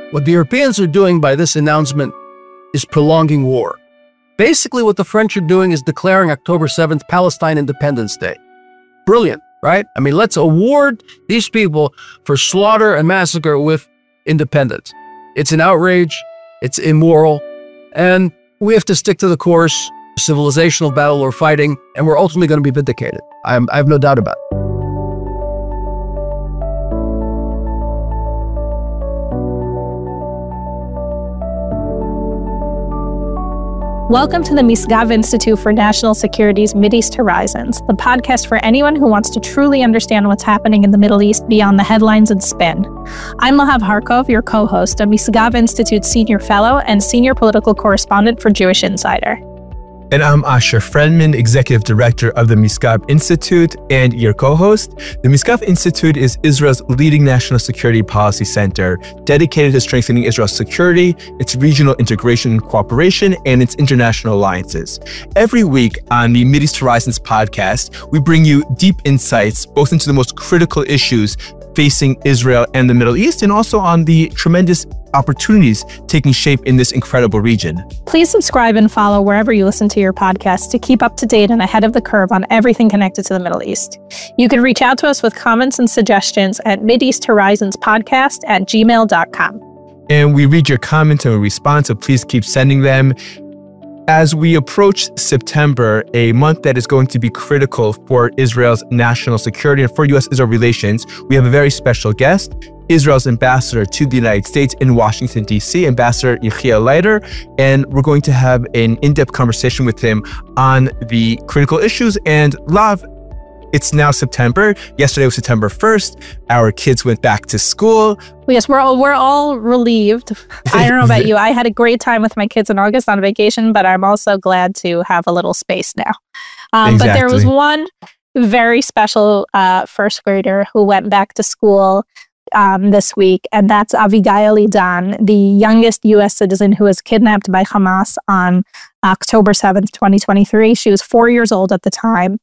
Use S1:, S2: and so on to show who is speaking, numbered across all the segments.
S1: What the Europeans are doing by this announcement is prolonging war. Basically, what the French are doing is declaring October 7th Palestine Independence Day. Brilliant, right? I mean, let's award these people for slaughter and massacre with independence. It's an outrage, it's immoral, and we have to stick to the course, civilizational battle we're fighting, and we're ultimately going to be vindicated. I have no doubt about it.
S2: Welcome to the Misgav Institute for National Security's Mideast Horizons, the podcast for anyone who wants to truly understand what's happening in the Middle East beyond the headlines and spin. I'm Lahav Harkov, your co-host, a Misgav Institute Senior Fellow and Senior Political Correspondent for Jewish Insider.
S3: And I'm Asher Friedman, Executive Director of the Misgav Institute and your co-host. The Misgav Institute is Israel's leading national security policy center, dedicated to strengthening Israel's security, its regional integration and cooperation, and its international alliances. Every week on the Mideast Horizons podcast, we bring you deep insights, both into the most critical issues facing Israel and the Middle East, and also on the tremendous opportunities taking shape in this incredible region.
S2: Please subscribe and follow wherever you listen to your podcast to keep up to date and ahead of the curve on everything connected to the Middle East. You can reach out to us with comments and suggestions at mideasthorizonspodcast@gmail.com.
S3: And we read your comments and we respond, so please keep sending them. As we approach September, a month that is going to be critical for Israel's national security and for U.S.-Israel relations, we have a very special guest, Israel's ambassador to the United States in Washington, D.C., Ambassador Yechiel Leiter, and we're going to have an in-depth conversation with him on the critical issues. And Lav, it's now September. Yesterday was September 1st. Our kids went back to school.
S2: Yes, we're all relieved. I don't know about you. I had a great time with my kids in August on vacation, but I'm also glad to have a little space now. But there was one very special first grader who went back to school this week, and that's Avigail Idan, the youngest U.S. citizen who was kidnapped by Hamas on October 7th, 2023. She was 4 years old at the time.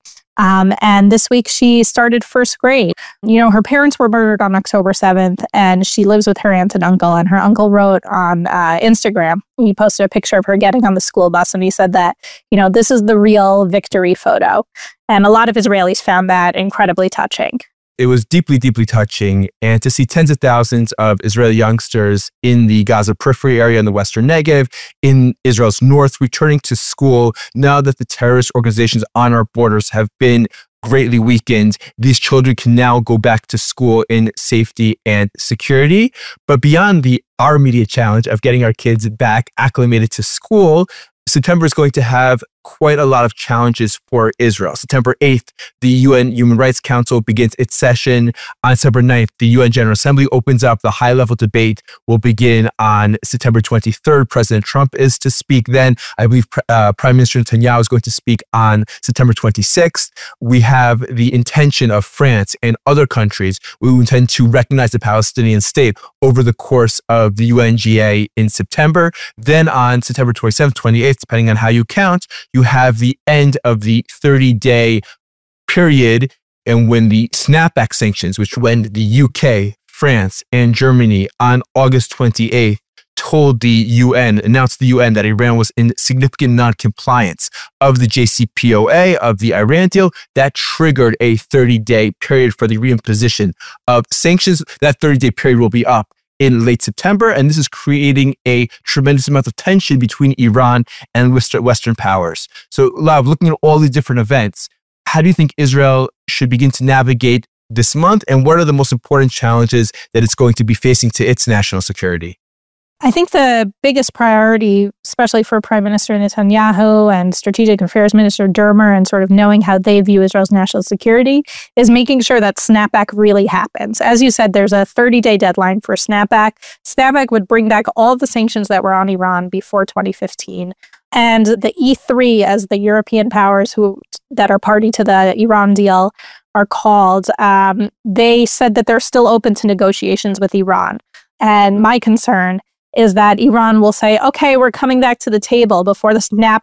S2: And this week she started first grade. You know, her parents were murdered on October 7th, and she lives with her aunt and uncle. And her uncle wrote on Instagram, he posted a picture of her getting on the school bus, and he said that, you know, this is the real victory photo. And a lot of Israelis found that incredibly touching.
S3: It was deeply, deeply touching. And to see tens of thousands of Israeli youngsters in the Gaza periphery area in the Western Negev, in Israel's north, returning to school, now that the terrorist organizations on our borders have been greatly weakened, these children can now go back to school in safety and security. But beyond our immediate challenge of getting our kids back acclimated to school, September is going to have quite a lot of challenges for Israel. September 8th, the UN Human Rights Council begins its session. On September 9th, the UN General Assembly opens up. The high-level debate will begin on September 23rd. President Trump is to speak then. I believe Prime Minister Netanyahu is going to speak on September 26th. We have the intention of France and other countries who intend to recognize the Palestinian state over the course of the UNGA in September. Then on September 27th, 28th, depending on how you count, you have the end of the 30-day period, and when the snapback sanctions, which when the UK, France, and Germany on August 28th announced the UN that Iran was in significant non-compliance of the JCPOA, of the Iran deal, that triggered a 30-day period for the reimposition of sanctions. That 30-day period will be up in late September, and this is creating a tremendous amount of tension between Iran and Western powers. So, Lav, looking at all these different events, how do you think Israel should begin to navigate this month, and what are the most important challenges that it's going to be facing to its national security?
S2: I think the biggest priority, especially for Prime Minister Netanyahu and Strategic Affairs Minister Dermer, and sort of knowing how they view Israel's national security, is making sure that snapback really happens. As you said, there's a 30-day deadline for snapback. Snapback would bring back all the sanctions that were on Iran before 2015. And the E3, as the European powers that are party to the Iran deal are called, they said that they're still open to negotiations with Iran. And my concern is that Iran will say, okay, we're coming back to the table before the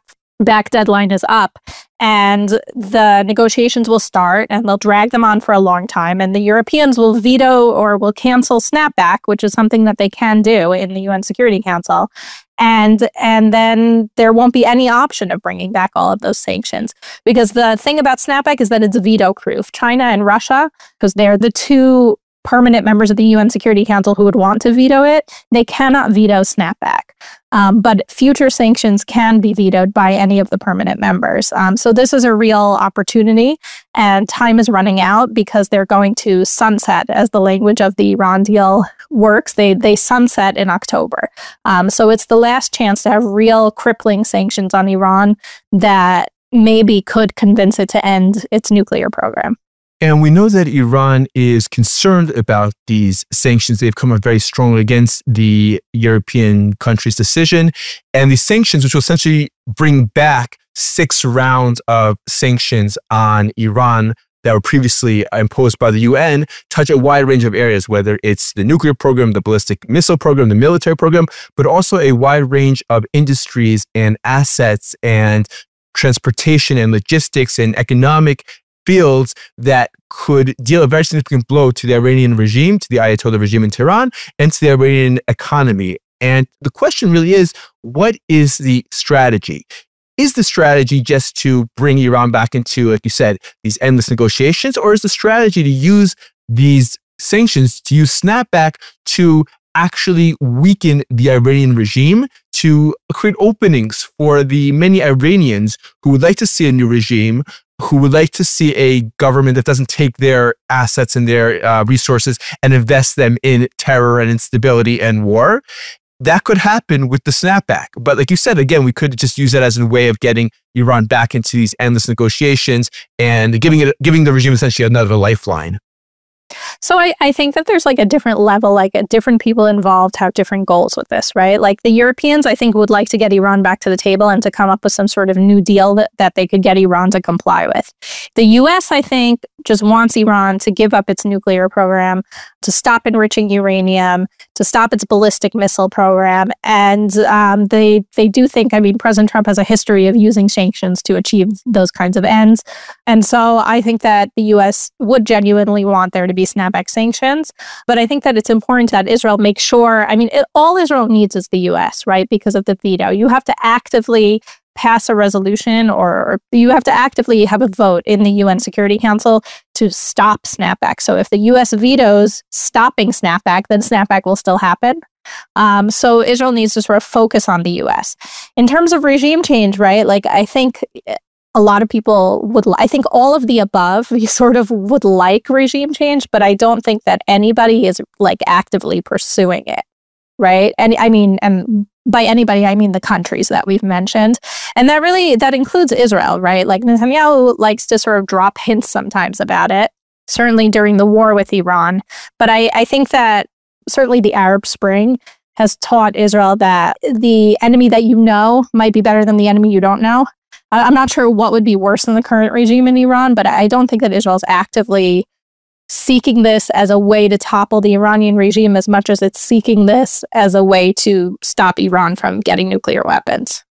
S2: back deadline is up, and the negotiations will start, and they'll drag them on for a long time, and the Europeans will veto or will cancel snapback, which is something that they can do in the UN Security Council. And then there won't be any option of bringing back all of those sanctions. Because the thing about snapback is that it's veto-proof. China and Russia, because they're the two permanent members of the UN Security Council who would want to veto it, they cannot veto snapback. But future sanctions can be vetoed by any of the permanent members. So this is a real opportunity, and time is running out because they're going to sunset, as the language of the Iran deal works. They sunset in October. So it's the last chance to have real crippling sanctions on Iran that maybe could convince it to end its nuclear program.
S3: And we know that Iran is concerned about these sanctions. They've come up very strongly against the European country's decision. And these sanctions, which will essentially bring back 6 rounds of sanctions on Iran that were previously imposed by the UN, touch a wide range of areas, whether it's the nuclear program, the ballistic missile program, the military program, but also a wide range of industries and assets and transportation and logistics and economic fields that could deal a very significant blow to the Iranian regime, to the Ayatollah regime in Tehran, and to the Iranian economy. And the question really is, what is the strategy? Is the strategy just to bring Iran back into, like you said, these endless negotiations, or is the strategy to use these sanctions, to use snapback to actually weaken the Iranian regime, to create openings for the many Iranians who would like to see a new regime, who would like to see a government that doesn't take their assets and their resources and invest them in terror and instability and war? That could happen with the snapback. But like you said, again, we could just use that as a way of getting Iran back into these endless negotiations and giving the regime essentially another lifeline.
S2: So I think that there's like a different level, like different people involved have different goals with this, right? Like the Europeans, I think, would like to get Iran back to the table and to come up with some sort of new deal that they could get Iran to comply with. The US, I think, just wants Iran to give up its nuclear program, to stop enriching uranium, to stop its ballistic missile program. And they do think, I mean, President Trump has a history of using sanctions to achieve those kinds of ends. And so I think that the US would genuinely want there to be snapback sanctions. But I think that it's important that Israel make sure, I mean, all Israel needs is the US, right? Because of the veto. You have to actively pass a resolution, or you have to actively have a vote in the UN Security Council to stop snapback. So if the US vetoes stopping snapback, then snapback will still happen. So Israel needs to sort of focus on the US. In terms of regime change, right? Like I think a lot of people I think all of the above, you sort of would like regime change, but I don't think that anybody is like actively pursuing it, right? And I mean, and by anybody, I mean the countries that we've mentioned. And that includes Israel, right? Like Netanyahu likes to sort of drop hints sometimes about it, certainly during the war with Iran. But I think that certainly the Arab Spring has taught Israel that the enemy that you know might be better than the enemy you don't know. I'm not sure what would be worse than the current regime in Iran, but I don't think that Israel is actively seeking this as a way to topple the Iranian regime as much as it's seeking this as a way to stop Iran from getting nuclear weapons.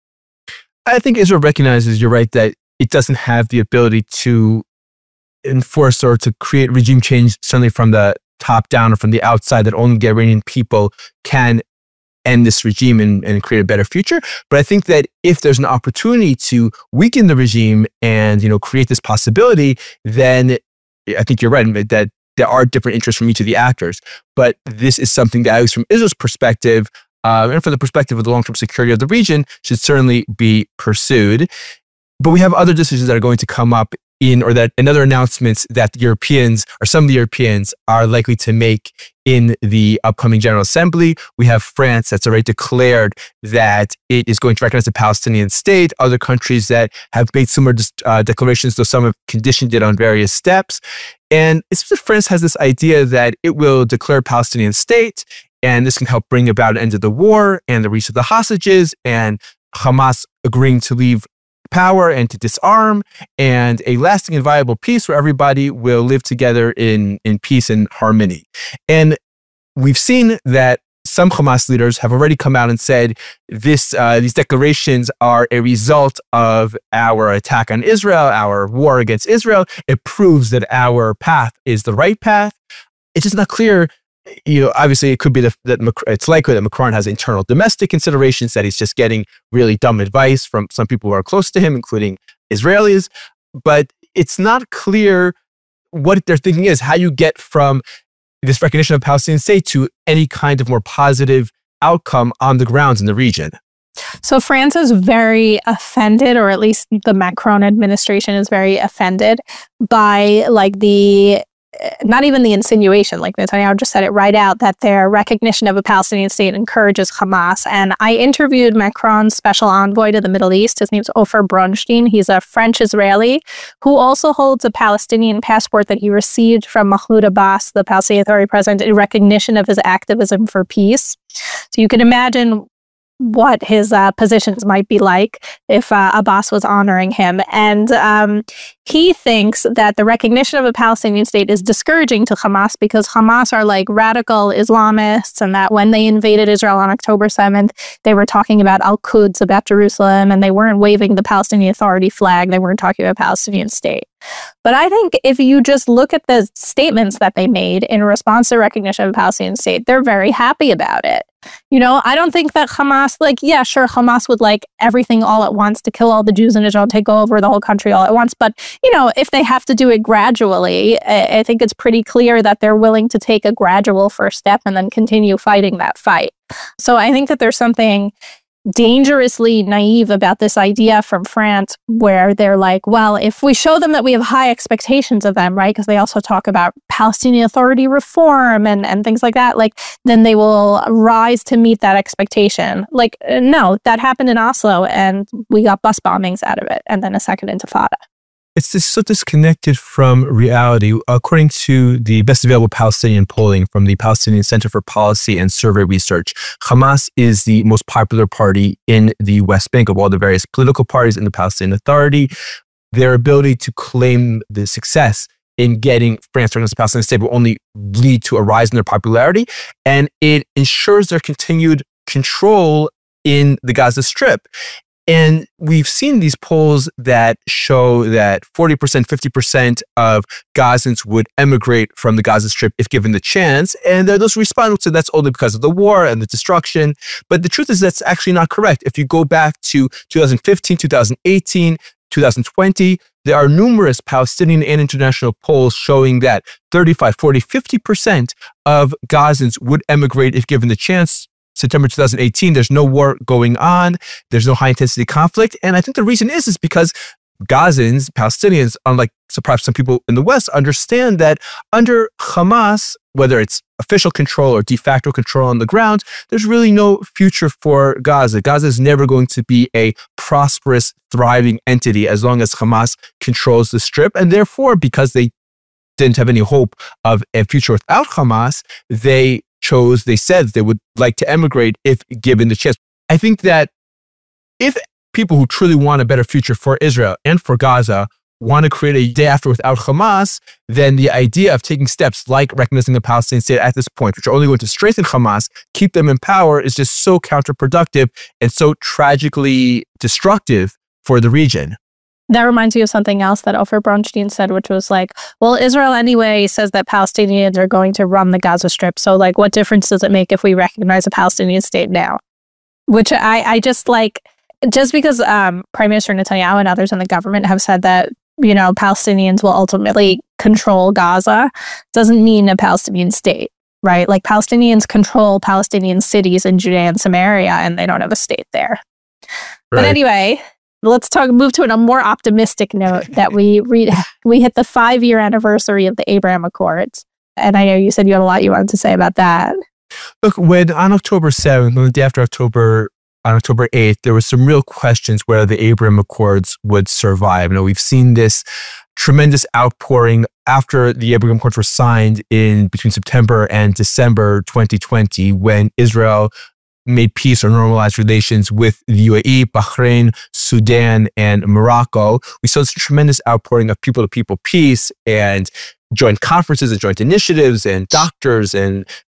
S3: I think Israel recognizes, you're right, that it doesn't have the ability to enforce or to create regime change, certainly from the top down or from the outside, that only the Iranian people can end this regime and create a better future. But I think that if there's an opportunity to weaken the regime and, create this possibility, then I think you're right that there are different interests from each of the actors. But this is something that, at least from Israel's perspective, and from the perspective of the long-term security of the region, should certainly be pursued. But we have other decisions that are going to come up and other announcements that the Europeans, or some of the Europeans, are likely to make in the upcoming General Assembly. We have France that's already declared that it is going to recognize the Palestinian state. Other countries that have made similar declarations, though some have conditioned it on various steps. And it's just France has this idea that it will declare a Palestinian state, and this can help bring about an end to the war and the release of the hostages, and Hamas agreeing to leave power and to disarm, and a lasting and viable peace where everybody will live together in peace and harmony. And we've seen that some Hamas leaders have already come out and said these declarations are a result of our attack on Israel, our war against Israel. It proves that our path is the right path. It's just not clear. Obviously, it could be that it's likely that Macron has internal domestic considerations, that he's just getting really dumb advice from some people who are close to him, including Israelis. But it's not clear what their thinking is, how you get from this recognition of a Palestinian state to any kind of more positive outcome on the grounds in the region.
S2: So France is very offended, or at least the Macron administration is very offended by not even the insinuation, like Netanyahu just said it right out, that their recognition of a Palestinian state encourages Hamas. And I interviewed Macron's special envoy to the Middle East. His name's Ofer Bronstein. He's a French-Israeli who also holds a Palestinian passport that he received from Mahmoud Abbas, the Palestinian Authority president, in recognition of his activism for peace. So you can imagine what his positions might be like if Abbas was honoring him. And he thinks that the recognition of a Palestinian state is discouraging to Hamas because Hamas are like radical Islamists, and that when they invaded Israel on October 7th, they were talking about Al-Quds, about Jerusalem, and they weren't waving the Palestinian Authority flag. They weren't talking about a Palestinian state. But I think if you just look at the statements that they made in response to recognition of a Palestinian state, they're very happy about it. I don't think that Hamas, Hamas would like everything all at once to kill all the Jews in Israel, take over the whole country all at once. But, if they have to do it gradually, I think it's pretty clear that they're willing to take a gradual first step and then continue fighting that fight. So I think that there's something dangerously naive about this idea from France where they're like, well, if we show them that we have high expectations of them, right, because they also talk about Palestinian Authority reform and things like that, then they will rise to meet that expectation. No, that happened in Oslo and we got bus bombings out of it and then a second intifada.
S3: It's just so disconnected from reality. According to the best available Palestinian polling from the Palestinian Center for Policy and Survey Research, Hamas is the most popular party in the West Bank of all the various political parties in the Palestinian Authority. Their ability to claim the success in getting France to recognize the Palestinian state will only lead to a rise in their popularity, and it ensures their continued control in the Gaza Strip. And we've seen these polls that show that 40%, 50% of Gazans would emigrate from the Gaza Strip if given the chance. And those respondents said that's only because of the war and the destruction. But the truth is that's actually not correct. If you go back to 2015, 2018, 2020, there are numerous Palestinian and international polls showing that 35, 40, 50% of Gazans would emigrate if given the chance. September 2018, there's no war going on. There's no high-intensity conflict. And I think the reason is because Gazans, Palestinians, unlike perhaps some people in the West, understand that under Hamas, whether it's official control or de facto control on the ground, there's really no future for Gaza. Gaza is never going to be a prosperous, thriving entity as long as Hamas controls the Strip. And therefore, because they didn't have any hope of a future without Hamas, they said they would like to emigrate if given the chance. I think that if people who truly want a better future for Israel and for Gaza want to create a day after without Hamas, then the idea of taking steps like recognizing a Palestinian state at this point, which are only going to strengthen Hamas, keep them in power, is just so counterproductive and so tragically destructive for the region.
S2: That reminds me of something else that Ofer Bronstein said, which was well, Israel anyway says that Palestinians are going to run the Gaza Strip. So what difference does it make if we recognize a Palestinian state now? Which I just just because Prime Minister Netanyahu and others in the government have said that, Palestinians will ultimately control Gaza, doesn't mean a Palestinian state, right? Palestinians control Palestinian cities in Judea and Samaria, and they don't have a state there. Right. But anyway, let's move to a more optimistic note that we hit the 5-year anniversary of the Abraham Accords. And I know you said you had a lot you wanted to say about that.
S3: Look, when on October 7th, on the day after on October 8th, there were some real questions whether the Abraham Accords would survive. We've seen this tremendous outpouring after the Abraham Accords were signed between September and December 2020, when Israel made peace or normalized relations with the UAE, Bahrain, Sudan, and Morocco. We saw this tremendous outpouring of people-to-people peace and joint conferences and joint initiatives and doctors and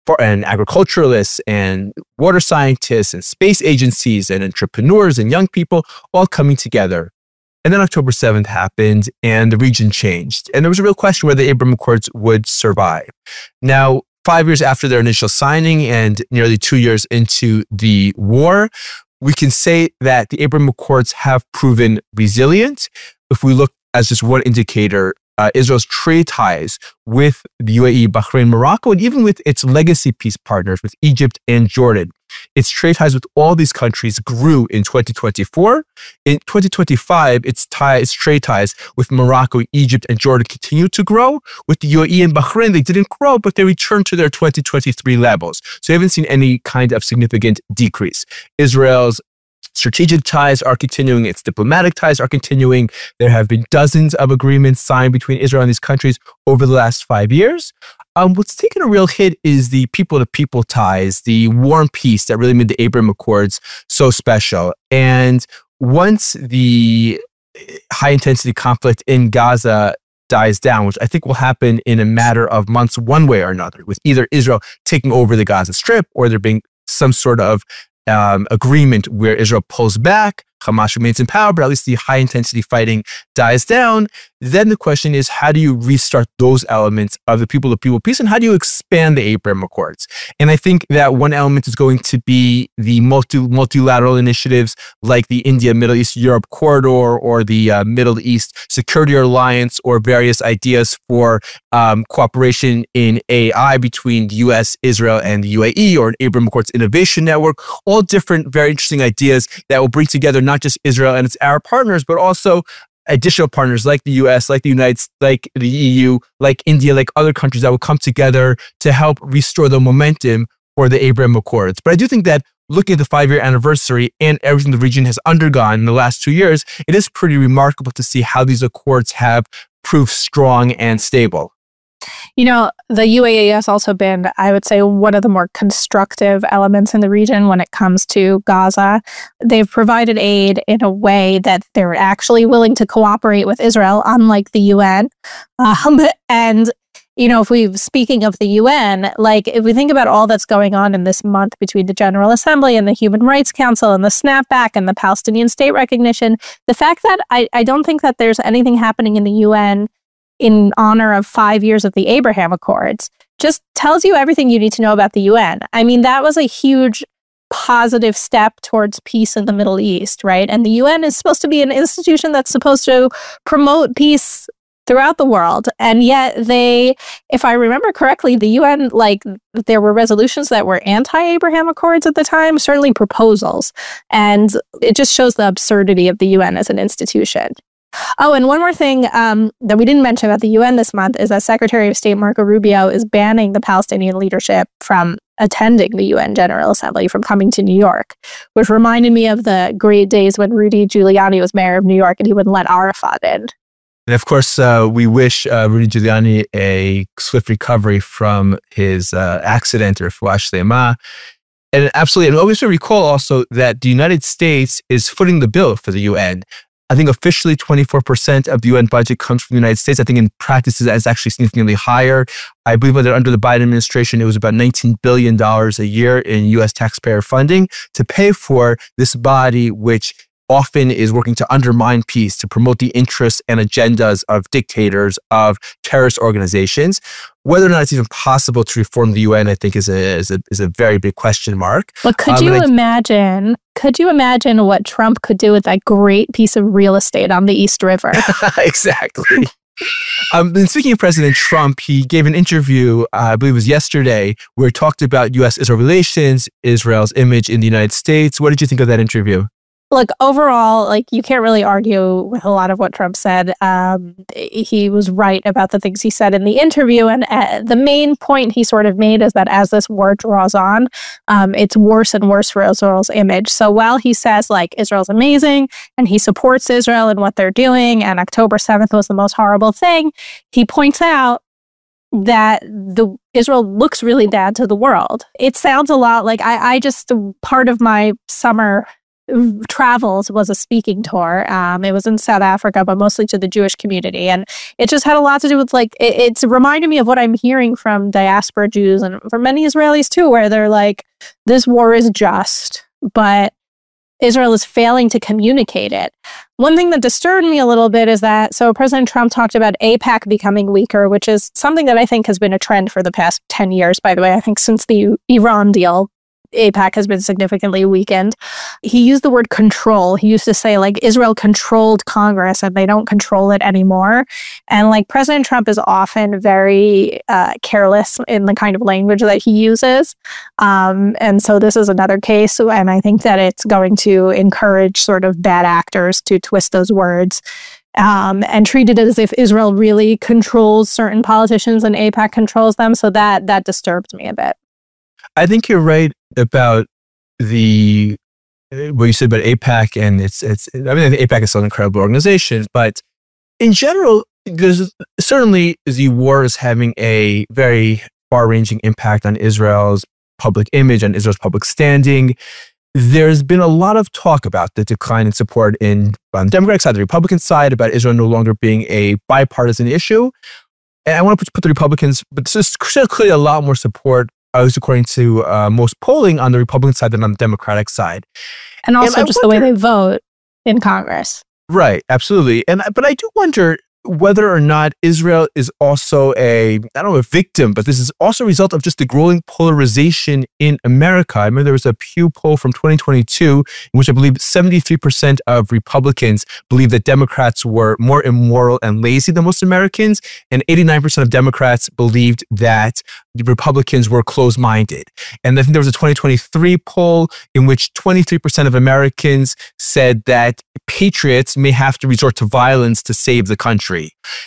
S3: and agriculturalists and water scientists and space agencies and entrepreneurs and young people all coming together. And then October 7th happened and the region changed. And there was a real question whether the Abraham Accords would survive. Now, 5 years after their initial signing and nearly 2 years into the war, we can say that the Abraham Accords have proven resilient. If we look as just one indicator, Israel's trade ties with the UAE, Bahrain, Morocco, and even with its legacy peace partners with Egypt and Jordan. Its trade ties with all these countries grew in 2024. In 2025, its trade ties with Morocco, Egypt, and Jordan continued to grow. With the UAE and Bahrain, they didn't grow, but they returned to their 2023 levels. So you haven't seen any kind of significant decrease. Israel's strategic ties are continuing. Its diplomatic ties are continuing. There have been dozens of agreements signed between Israel and these countries over the last 5 years. What's taken a real hit is the people-to-people ties, the war and peace that really made the Abraham Accords so special. And once the high-intensity conflict in Gaza dies down, which I think will happen in a matter of months one way or another, with either Israel taking over the Gaza Strip or there being some sort of agreement where Israel pulls back, Hamas remains in power, but at least the high-intensity fighting dies down, then the question is, how do you restart those elements of the people-to-people peace, and how do you expand the Abraham Accords? And I think that one element is going to be the multilateral initiatives like the India, Middle East, Europe corridor, or the Middle East Security Alliance, or various ideas for cooperation in AI between the US, Israel, and the UAE, or an Abraham Accords Innovation Network, all different, very interesting ideas that will bring together not just Israel and its Arab partners, but also additional partners like the US, like the United States, like the EU, like India, like other countries that will come together to help restore the momentum for the Abraham Accords. But I do think that looking at the 5-year anniversary and everything the region has undergone in the last 2 years, it is pretty remarkable to see how these accords have proved strong and stable.
S2: You know, the UAE has also been, I would say, one of the more constructive elements in the region when it comes to Gaza. They've provided aid in a way that they're actually willing to cooperate with Israel, unlike the UN. And, you know, speaking of the UN, like if we think about all that's going on in this month between the General Assembly and the Human Rights Council and the snapback and the Palestinian state recognition, the fact that I don't think that there's anything happening in the UN in honor of 5 years of the Abraham Accords just tells you everything you need to know about the UN. I mean, that was a huge positive step towards peace in the Middle East, right? And the UN is supposed to be an institution that's supposed to promote peace throughout the world. And yet if I remember correctly, the UN, there were resolutions that were anti-Abraham Accords at the time, certainly proposals. And it just shows the absurdity of the UN as an institution. Oh, and one more thing that we didn't mention about the UN this month is that Secretary of State Marco Rubio is banning the Palestinian leadership from attending the UN General Assembly, from coming to New York, which reminded me of the great days when Rudy Giuliani was mayor of New York and he wouldn't let Arafat in.
S3: And of course, we wish Rudy Giuliani a swift recovery from his accident, or refuah shlema. And absolutely, and always recall also that the United States is footing the bill for the UN. I think officially 24% of the UN budget comes from the United States. I think in practice it's actually significantly higher. I believe that under the Biden administration, it was about $19 billion a year in US taxpayer funding to pay for this body, which often is working to undermine peace, to promote the interests and agendas of dictators, of terrorist organizations. Whether or not it's even possible to reform the UN, I think is a very big question mark.
S2: But could you imagine what Trump could do with that great piece of real estate on the East River?
S3: Exactly. And speaking of President Trump, he gave an interview, I believe it was yesterday, where he talked about U.S.-Israel relations, Israel's image in the United States. What did you think of that interview?
S2: Look, overall, you can't really argue with a lot of what Trump said. He was right about the things he said in the interview. And the main point he sort of made is that as this war draws on, it's worse and worse for Israel's image. So while he says, Israel's amazing and he supports Israel and what they're doing, and October 7th was the most horrible thing, he points out that Israel looks really bad to the world. It sounds a lot like I just, part of my summer travels was a speaking tour. It was in South Africa, but mostly to the Jewish community. And it just had a lot to do with like, it's reminded me of what I'm hearing from diaspora Jews and from many Israelis too, where they're like, this war is just, but Israel is failing to communicate it. One thing that disturbed me a little bit is that, so President Trump talked about AIPAC becoming weaker, which is something that I think has been a trend for the past 10 years, by the way. I think since the Iran deal, AIPAC has been significantly weakened. He used the word control. He used to say like Israel controlled Congress and they don't control it anymore. And like President Trump is often very careless in the kind of language that he uses. And so this is another case. And I think that it's going to encourage sort of bad actors to twist those words and treat it as if Israel really controls certain politicians and AIPAC controls them. So that disturbed me a bit.
S3: I think you're right about what you said about AIPAC, and I think AIPAC is still an incredible organization, but in general, there's certainly the war is having a very far-ranging impact on Israel's public image and Israel's public standing. There's been a lot of talk about the decline in support on the Democratic side, the Republican side, about Israel no longer being a bipartisan issue. And I want to put the Republicans, but there's clearly a lot more support, according to most polling, on the Republican side than on the Democratic side.
S2: And also just the way they vote in Congress.
S3: Right, absolutely. But I do wonder whether or not Israel is also a victim, but this is also a result of just the growing polarization in America. I remember there was a Pew poll from 2022 in which I believe 73% of Republicans believe that Democrats were more immoral and lazy than most Americans, and 89% of Democrats believed that the Republicans were closed-minded. And I think there was a 2023 poll in which 23% of Americans said that patriots may have to resort to violence to save the country.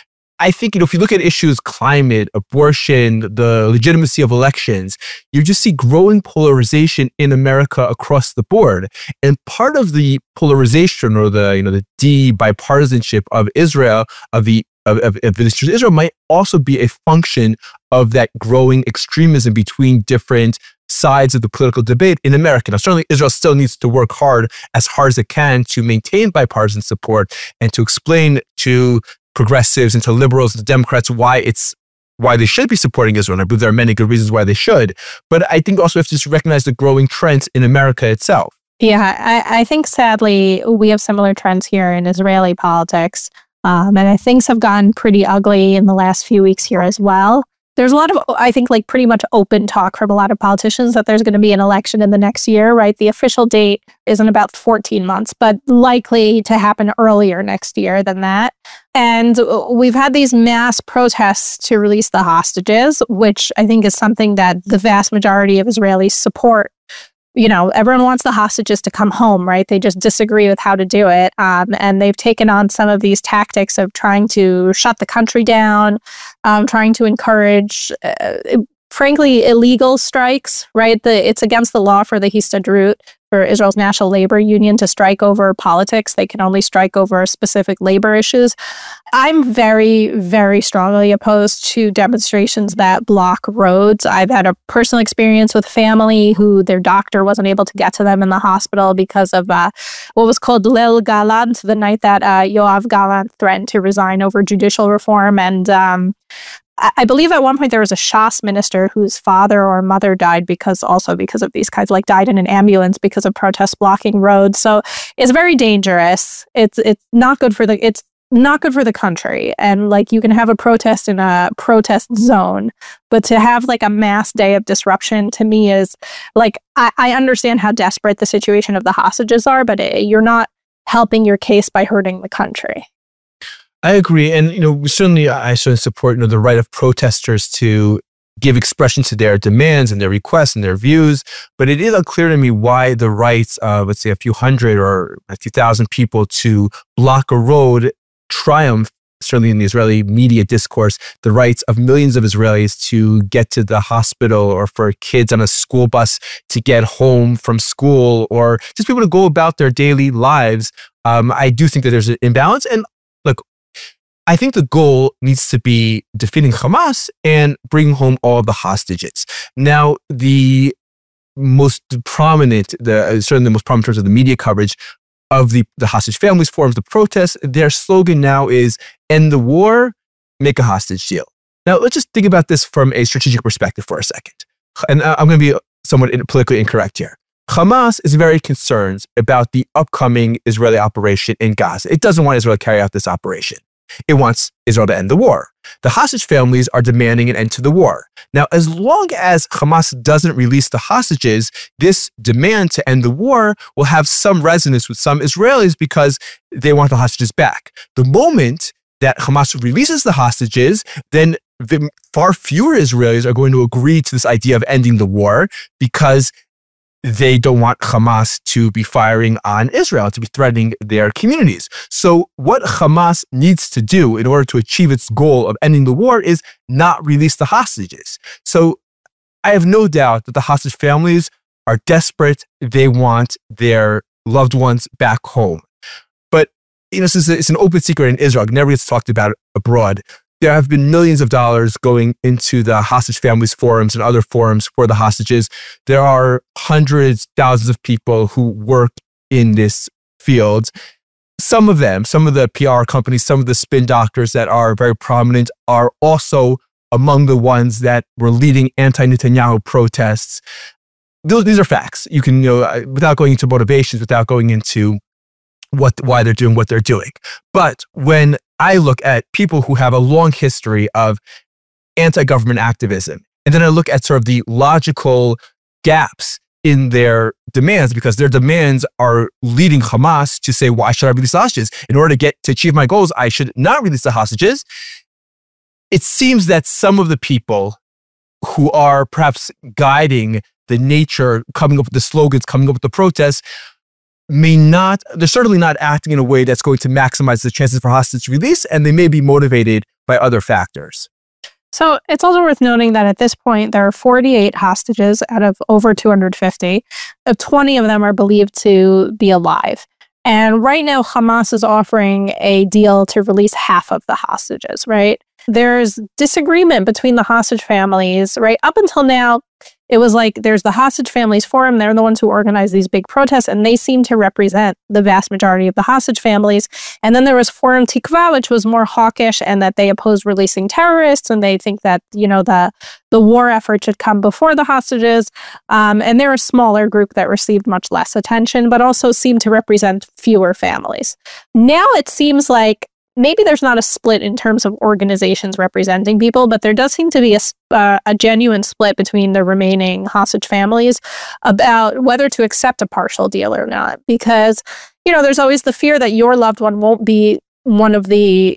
S3: I think, if you look at issues, climate, abortion, the legitimacy of elections, you just see growing polarization in America across the board. And part of the polarization, or the de-bipartisanship of Israel, of Israel, might also be a function of that growing extremism between different sides of the political debate in America. Now, certainly Israel still needs to work as hard as it can to maintain bipartisan support and to explain to progressives and to liberals and to Democrats why they should be supporting Israel. And I believe there are many good reasons why they should. But I think also we have to just recognize the growing trends in America itself.
S2: Yeah, I think sadly we have similar trends here in Israeli politics. And things have gotten pretty ugly in the last few weeks here as well. There's a lot of, I think, like pretty much open talk from a lot of politicians that there's going to be an election in the next year, right? The official date is in about 14 months, but likely to happen earlier next year than that. And we've had these mass protests to release the hostages, which I think is something that the vast majority of Israelis support. Everyone wants the hostages to come home, right? They just disagree with how to do it. And they've taken on some of these tactics of trying to shut the country down, trying to encourage, frankly, illegal strikes, right? It's against the law for the Histadrut, for Israel's National Labor Union, to strike over politics. They can only strike over specific labor issues. I'm very, very strongly opposed to demonstrations that block roads. I've had a personal experience with family who their doctor wasn't able to get to them in the hospital because of what was called Leil Galant, the night that Yoav Gallant threatened to resign over judicial reform. And I believe at one point there was a Shas minister whose father or mother died because of these kinds, died in an ambulance because of protests blocking roads. So it's very dangerous. It's not good for the country. And you can have a protest in a protest zone, but to have a mass day of disruption, to me, is I understand how desperate the situation of the hostages are, but you're not helping your case by hurting the country.
S3: I agree. And, I certainly support, the right of protesters to give expression to their demands and their requests and their views. But it is unclear to me why the rights of, let's say, a few hundred or a few thousand people to block a road triumph, certainly in the Israeli media discourse, the rights of millions of Israelis to get to the hospital, or for kids on a school bus to get home from school, or just people to go about their daily lives. I do think that there's an imbalance. And look, I think the goal needs to be defeating Hamas and bringing home all of the hostages. Now, the most prominent, certainly the most prominent in terms of the media coverage of the hostage families forums, the protests. Their slogan now is end the war, make a hostage deal. Now, let's just think about this from a strategic perspective for a second. And I'm going to be somewhat politically incorrect here. Hamas is very concerned about the upcoming Israeli operation in Gaza. It doesn't want Israel to carry out this operation. It wants Israel to end the war. The hostage families are demanding an end to the war. Now, as long as Hamas doesn't release the hostages, this demand to end the war will have some resonance with some Israelis because they want the hostages back. The moment that Hamas releases the hostages, then far fewer Israelis are going to agree to this idea of ending the war because they don't want Hamas to be firing on Israel, to be threatening their communities. So what Hamas needs to do in order to achieve its goal of ending the war is not release the hostages. So I have no doubt that the hostage families are desperate. They want their loved ones back home. But it's an open secret in Israel. It never gets talked about abroad. There have been millions of dollars going into the hostage families forums and other forums for the hostages. There are hundreds, thousands of people who work in this field. Some of the PR companies, some of the spin doctors that are very prominent are also among the ones that were leading anti-Netanyahu protests. These are facts. You can, without going into motivations, without going into why they're doing what they're doing. But when I look at people who have a long history of anti-government activism, and then I look at sort of the logical gaps in their demands, because their demands are leading Hamas to say, why should I release the hostages? In order to achieve my goals, I should not release the hostages. It seems that some of the people who are perhaps guiding the nature, coming up with the slogans, coming up with the protests, they're certainly not acting in a way that's going to maximize the chances for hostage release, and they may be motivated by other factors.
S2: So it's also worth noting that at this point, there are 48 hostages out of over 250. 20 of them are believed to be alive. And right now, Hamas is offering a deal to release half of the hostages, right? There's disagreement between the hostage families, right? Up until now, it was like there's the Hostage Families Forum. They're the ones who organize these big protests, and they seem to represent the vast majority of the hostage families. And then there was Forum Tikva, which was more hawkish, and that they oppose releasing terrorists, and they think that, the war effort should come before the hostages. And they're a smaller group that received much less attention, but also seemed to represent fewer families. Now it seems like maybe there's not a split in terms of organizations representing people, but there does seem to be a genuine split between the remaining hostage families about whether to accept a partial deal or not. Because, there's always the fear that your loved one won't be one of the,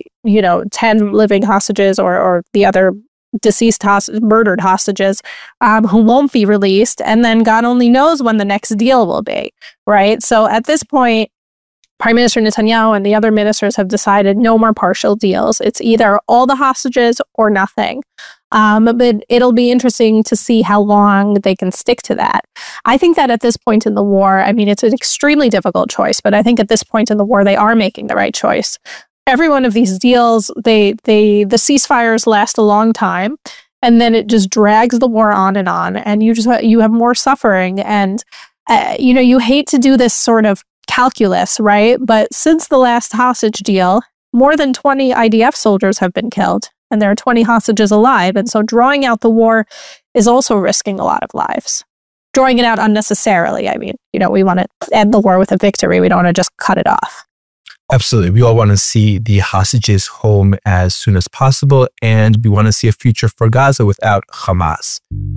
S2: 10 living hostages or the other deceased murdered hostages who won't be released. And then God only knows when the next deal will be, right? So at this point, Prime Minister Netanyahu and the other ministers have decided no more partial deals. It's either all the hostages or nothing. But it'll be interesting to see how long they can stick to that. I think that at this point in the war, it's an extremely difficult choice, but I think at this point in the war, they are making the right choice. Every one of these deals, the ceasefires last a long time, and then it just drags the war on, and you have more suffering. And, you hate to do this sort of calculus, right? But since the last hostage deal, more than 20 IDF soldiers have been killed, and there are 20 hostages alive. And so drawing out the war is also risking a lot of lives. Drawing it out unnecessarily. We want to end the war with a victory. We don't want to just cut it off.
S3: Absolutely. We all want to see the hostages home as soon as possible, and we want to see a future for Gaza without Hamas.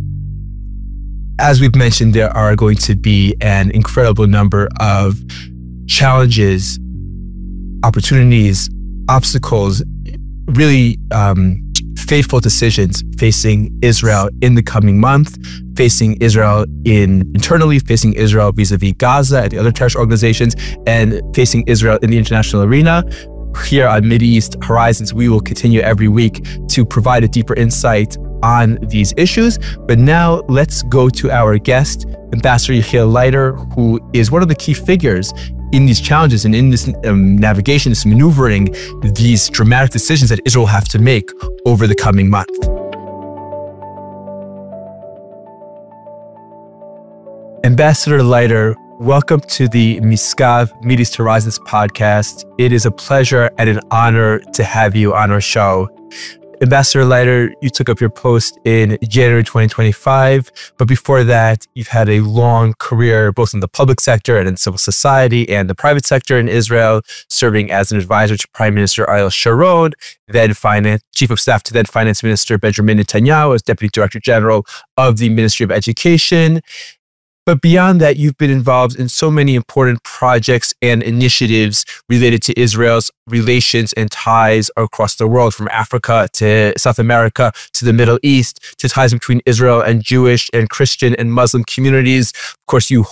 S3: As we've mentioned, there are going to be an incredible number of challenges, opportunities, obstacles, really fateful decisions facing Israel in the coming month, facing Israel internally, facing Israel vis-a-vis Gaza and the other terrorist organizations, and facing Israel in the international arena. Here on Mideast Horizons, we will continue every week to provide a deeper insight on these issues. But now let's go to our guest, Ambassador Yechiel Leiter, who is one of the key figures in these challenges and in this navigation, this maneuvering, these dramatic decisions that Israel will have to make over the coming month. Ambassador Leiter, welcome to the Miskav Middle East Horizons podcast. It is a pleasure and an honor to have you on our show. Ambassador Leiter, you took up your post in January 2025, but before that, you've had a long career both in the public sector and in civil society and the private sector in Israel, serving as an advisor to Prime Minister Ariel Sharon, then Chief of Staff to then Finance Minister Benjamin Netanyahu as Deputy Director General of the Ministry of Education. But beyond that, you've been involved in so many important projects and initiatives related to Israel's relations and ties across the world, from Africa to South America to the Middle East, to ties between Israel and Jewish and Christian and Muslim communities. Of course, you're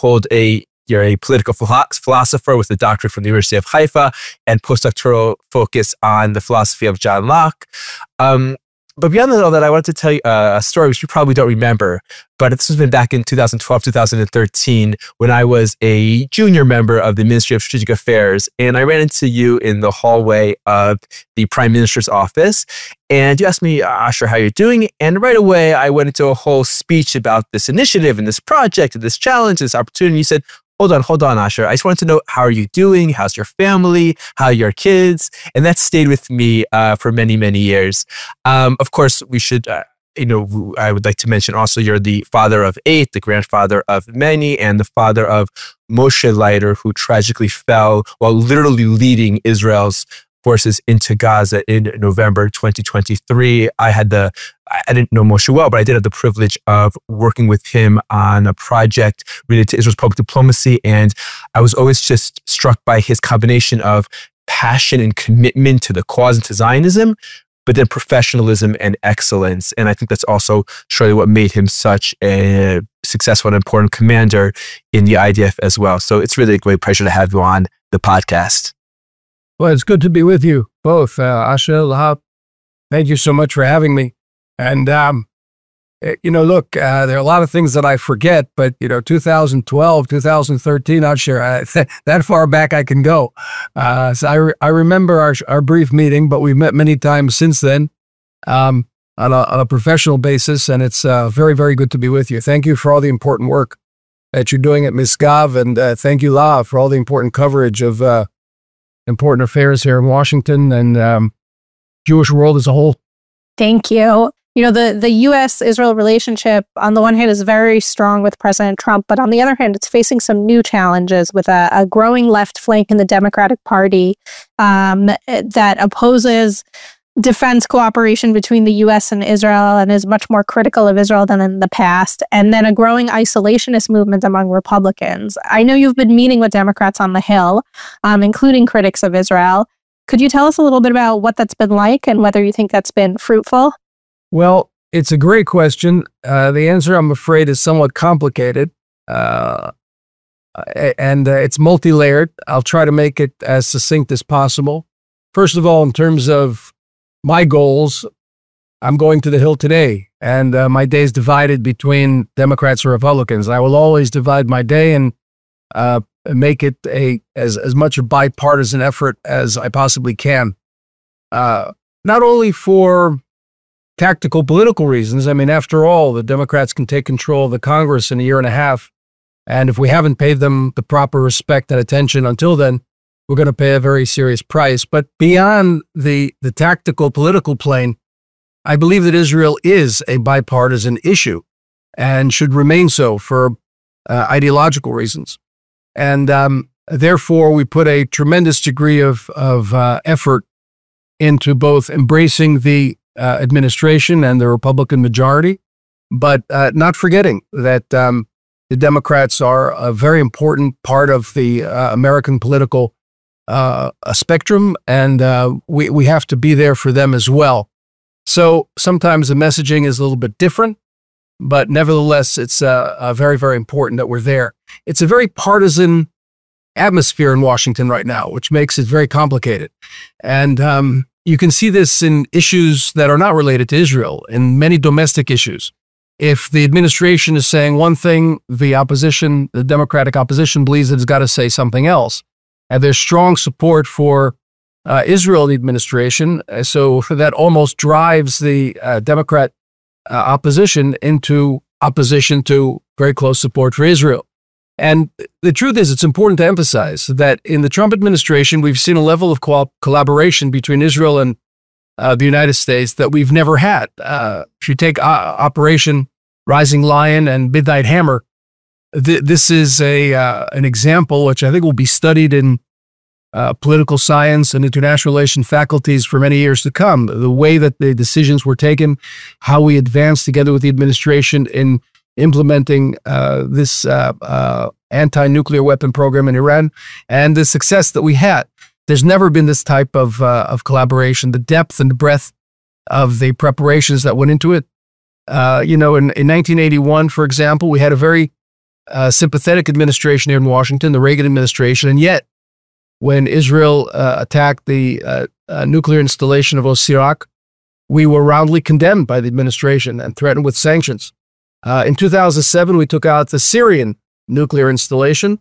S3: a political philosopher with a doctorate from the University of Haifa and postdoctoral focus on the philosophy of John Locke. But beyond all that, I wanted to tell you a story which you probably don't remember, but this has been back in 2012, 2013, when I was a junior member of the Ministry of Strategic Affairs, and I ran into you in the hallway of the Prime Minister's office, and you asked me, Asher, how you're doing? And right away, I went into a whole speech about this initiative and this project and this challenge, this opportunity. You said, Hold on, Asher. I just wanted to know, how are you doing? How's your family? How are your kids? And that stayed with me for many, many years. Of course, we should, I would like to mention also you're the father of 8, the grandfather of many, and the father of Moshe Leiter, who tragically fell while literally leading Israel's forces into Gaza in November 2023. I didn't know Moshe well, but I did have the privilege of working with him on a project related to Israel's public diplomacy. And I was always just struck by his combination of passion and commitment to the cause and to Zionism, but then professionalism and excellence. And I think that's also surely what made him such a successful and important commander in the IDF as well. So it's really a great pleasure to have you on the podcast.
S1: Well, it's good to be with you both, Asher, Lahab. Thank you so much for having me. And, look, there are a lot of things that I forget, but, 2012, 2013, not sure that far back I can go. So I remember our brief meeting, but we've met many times since then on a professional basis, and it's very, very good to be with you. Thank you for all the important work that you're doing at Miskav, and thank you, La, for all the important coverage of important affairs here in Washington and Jewish world as a whole.
S2: Thank you. The U.S.-Israel relationship, on the one hand, is very strong with President Trump, but on the other hand, it's facing some new challenges with a growing left flank in the Democratic Party that opposes defense cooperation between the U.S. and Israel and is much more critical of Israel than in the past, and then a growing isolationist movement among Republicans. I know you've been meeting with Democrats on the Hill, including critics of Israel. Could you tell us a little bit about what that's been like and whether you think that's been fruitful?
S1: Well, it's a great question. The answer, I'm afraid, is somewhat complicated, and it's multi-layered. I'll try to make it as succinct as possible. First of all, in terms of my goals, I'm going to the Hill today, and my day is divided between Democrats and Republicans. I will always divide my day and make it as much a bipartisan effort as I possibly can. Not only for tactical political reasons. I mean, after all, the Democrats can take control of the Congress in a year and a half, and if we haven't paid them the proper respect and attention until then, we're going to pay a very serious price. But beyond the tactical political plane, I believe that Israel is a bipartisan issue and should remain so for ideological reasons. And therefore, we put a tremendous degree of effort into both embracing the administration and the Republican majority, but not forgetting that the Democrats are a very important part of the American political spectrum, and we have to be there for them as well. So sometimes the messaging is a little bit different, but nevertheless, it's very, very important that we're there. It's a very partisan atmosphere in Washington right now, which makes it very complicated. And you can see this in issues that are not related to Israel, in many domestic issues. If the administration is saying one thing, the opposition, the Democratic opposition, believes that it's got to say something else. And there's strong support for Israel in the administration, so that almost drives the Democrat opposition into opposition to very close support for Israel. And the truth is, it's important to emphasize that in the Trump administration, we've seen a level of collaboration between Israel and the United States that we've never had. If you take Operation Rising Lion and Midnight Hammer, this is an example which I think will be studied in political science and international relations faculties for many years to come. The way that the decisions were taken, how we advanced together with the administration in implementing this anti-nuclear weapon program in Iran, and the success that we had. There's never been this type of collaboration, the depth and the breadth of the preparations that went into it. In 1981, for example, we had a very sympathetic administration here in Washington, the Reagan administration, and yet when Israel attacked the nuclear installation of Osirak, we were roundly condemned by the administration and threatened with sanctions. In 2007, we took out the Syrian nuclear installation.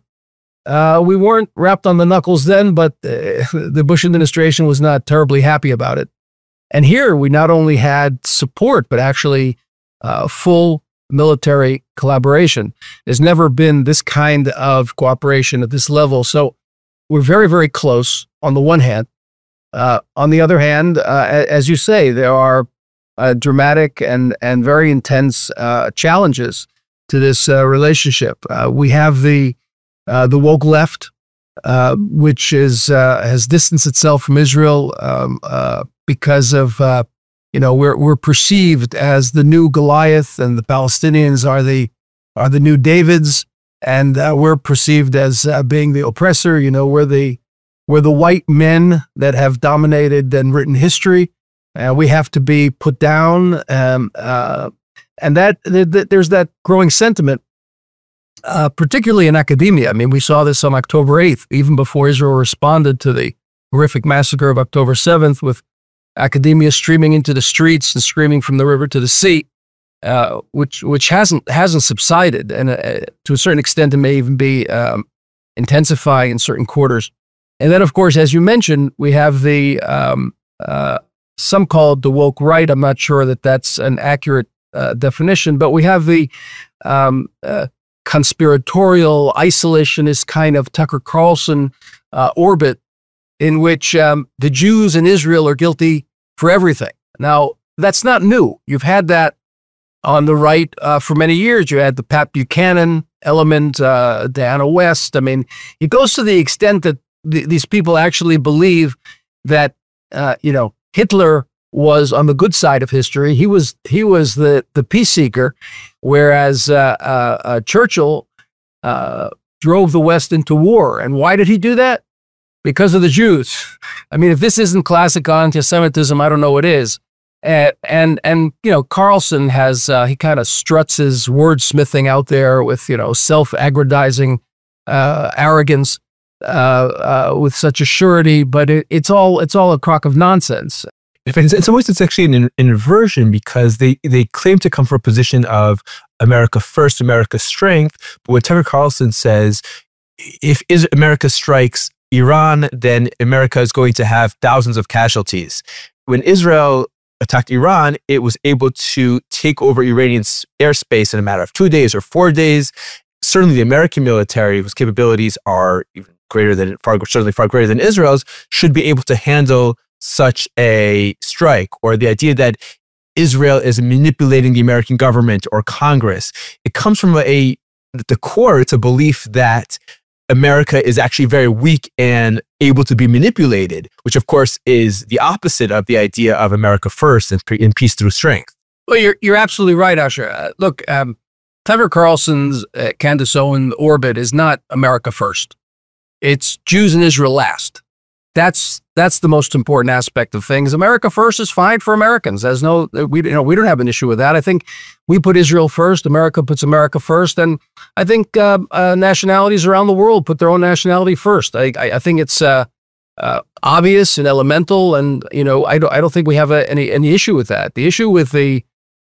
S1: We weren't wrapped on the knuckles then, but the Bush administration was not terribly happy about it. And here we not only had support, but actually full military collaboration. There's never been this kind of cooperation at this level. So we're very, very close on the one hand. On the other hand, as you say, there are dramatic and very intense challenges to this relationship. We have the woke left, which has distanced itself from Israel because of we're perceived as the new Goliath, and the Palestinians are the new Davids, and we're perceived as being the oppressor. We're the white men that have dominated and written history. We have to be put down, and that there's that growing sentiment, particularly in academia. I mean, we saw this on October 8th, even before Israel responded to the horrific massacre of October 7th, with academia streaming into the streets and screaming from the river to the sea, which hasn't subsided, and to a certain extent, it may even be intensifying in certain quarters. And then, of course, as you mentioned, we have the some call it the woke right. I'm not sure that that's an accurate definition, but we have the conspiratorial, isolationist kind of Tucker Carlson orbit in which the Jews in Israel are guilty for everything. Now, that's not new. You've had that on the right for many years. You had the Pat Buchanan element, Diana West. I mean, it goes to the extent that these people actually believe that, Hitler was on the good side of history. He was the peace seeker, whereas Churchill drove the West into war. And why did he do that? Because of the Jews. I mean, if this isn't classic anti-Semitism, I don't know what is. And Carlson has he kind of struts his wordsmithing out there with self-aggrandizing arrogance with such a surety, but it's all a crock of nonsense.
S3: In some ways, it's actually an inversion, because they claim to come from a position of America first, America strength. But what Tucker Carlson says, if America strikes Iran, then America is going to have thousands of casualties. When Israel attacked Iran, it was able to take over Iranian airspace in a matter of 2 days or 4 days. Certainly, the American military, whose capabilities are even certainly far greater than Israel's, should be able to handle such a strike, or the idea that Israel is manipulating the American government or Congress. It comes from at the core, it's a belief that America is actually very weak and able to be manipulated, which of course is the opposite of the idea of America first and peace through strength.
S1: Well, you're absolutely right, Asher. Look, Tucker Carlson's Candace Owen orbit is not America first. It's Jews and Israel last. That's the most important aspect of things. America first is fine for Americans. We don't have an issue with that. I think we put Israel first. America puts America first, and I think nationalities around the world put their own nationality first. I think it's obvious and elemental, and I don't think we have any issue with that. The issue with the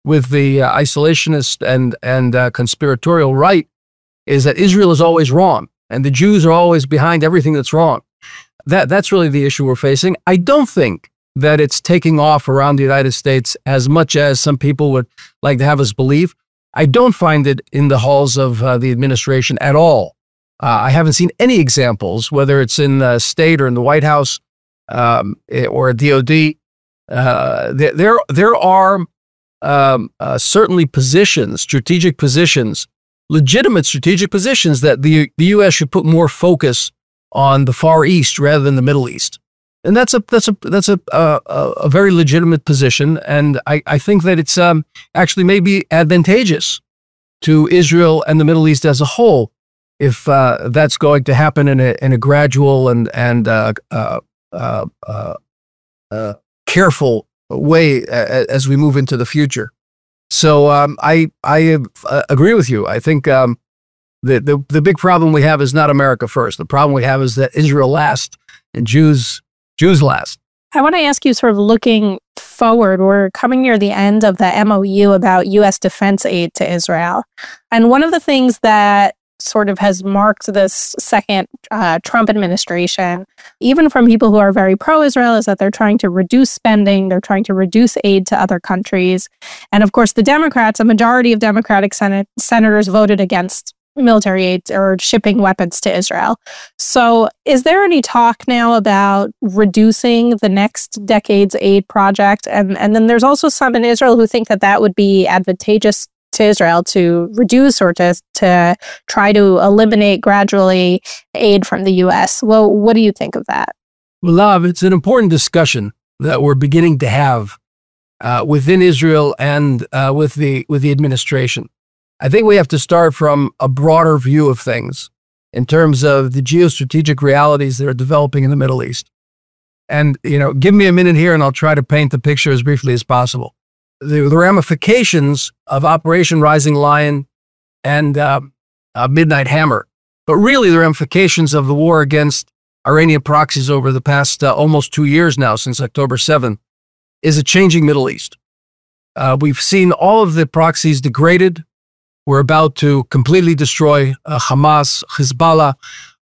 S1: isolationist and conspiratorial right is that Israel is always wrong, and the Jews are always behind everything that's wrong. That's really the issue we're facing. I don't think that it's taking off around the United States as much as some people would like to have us believe. I don't find it in the halls of the administration at all. I haven't seen any examples, whether it's in the state or in the White House or at DOD. There are certainly positions, strategic positions, legitimate strategic positions that the U.S. should put more focus on the Far East rather than the Middle East. And that's a very legitimate position, and I think that it's actually maybe advantageous to Israel and the Middle East as a whole if that's going to happen in a gradual and careful way as we move into the future. So I agree with you. I think the big problem we have is not America first. The problem we have is that Israel last and Jews last.
S2: I want to ask you, sort of looking forward, we're coming near the end of the MOU about U.S. defense aid to Israel. And one of the things that sort of has marked this second Trump administration, even from people who are very pro-Israel, is that they're trying to reduce spending, they're trying to reduce aid to other countries. And of course, the Democrats, a majority of Democratic senators voted against military aid or shipping weapons to Israel. So is there any talk now about reducing the next decade's aid project? And then there's also some in Israel who think that that would be advantageous to Israel to reduce or to try to eliminate gradually aid from the U.S. Well, what do you think of that?
S1: Well, Lav, it's an important discussion that we're beginning to have within Israel and with the administration. I think we have to start from a broader view of things in terms of the geostrategic realities that are developing in the Middle East. And, give me a minute here and I'll try to paint the picture as briefly as possible. The ramifications of Operation Rising Lion and Midnight Hammer, but really the ramifications of the war against Iranian proxies over the past almost 2 years now, since October 7th, is a changing Middle East. We've seen all of the proxies degraded. We're about to completely destroy Hamas. Hezbollah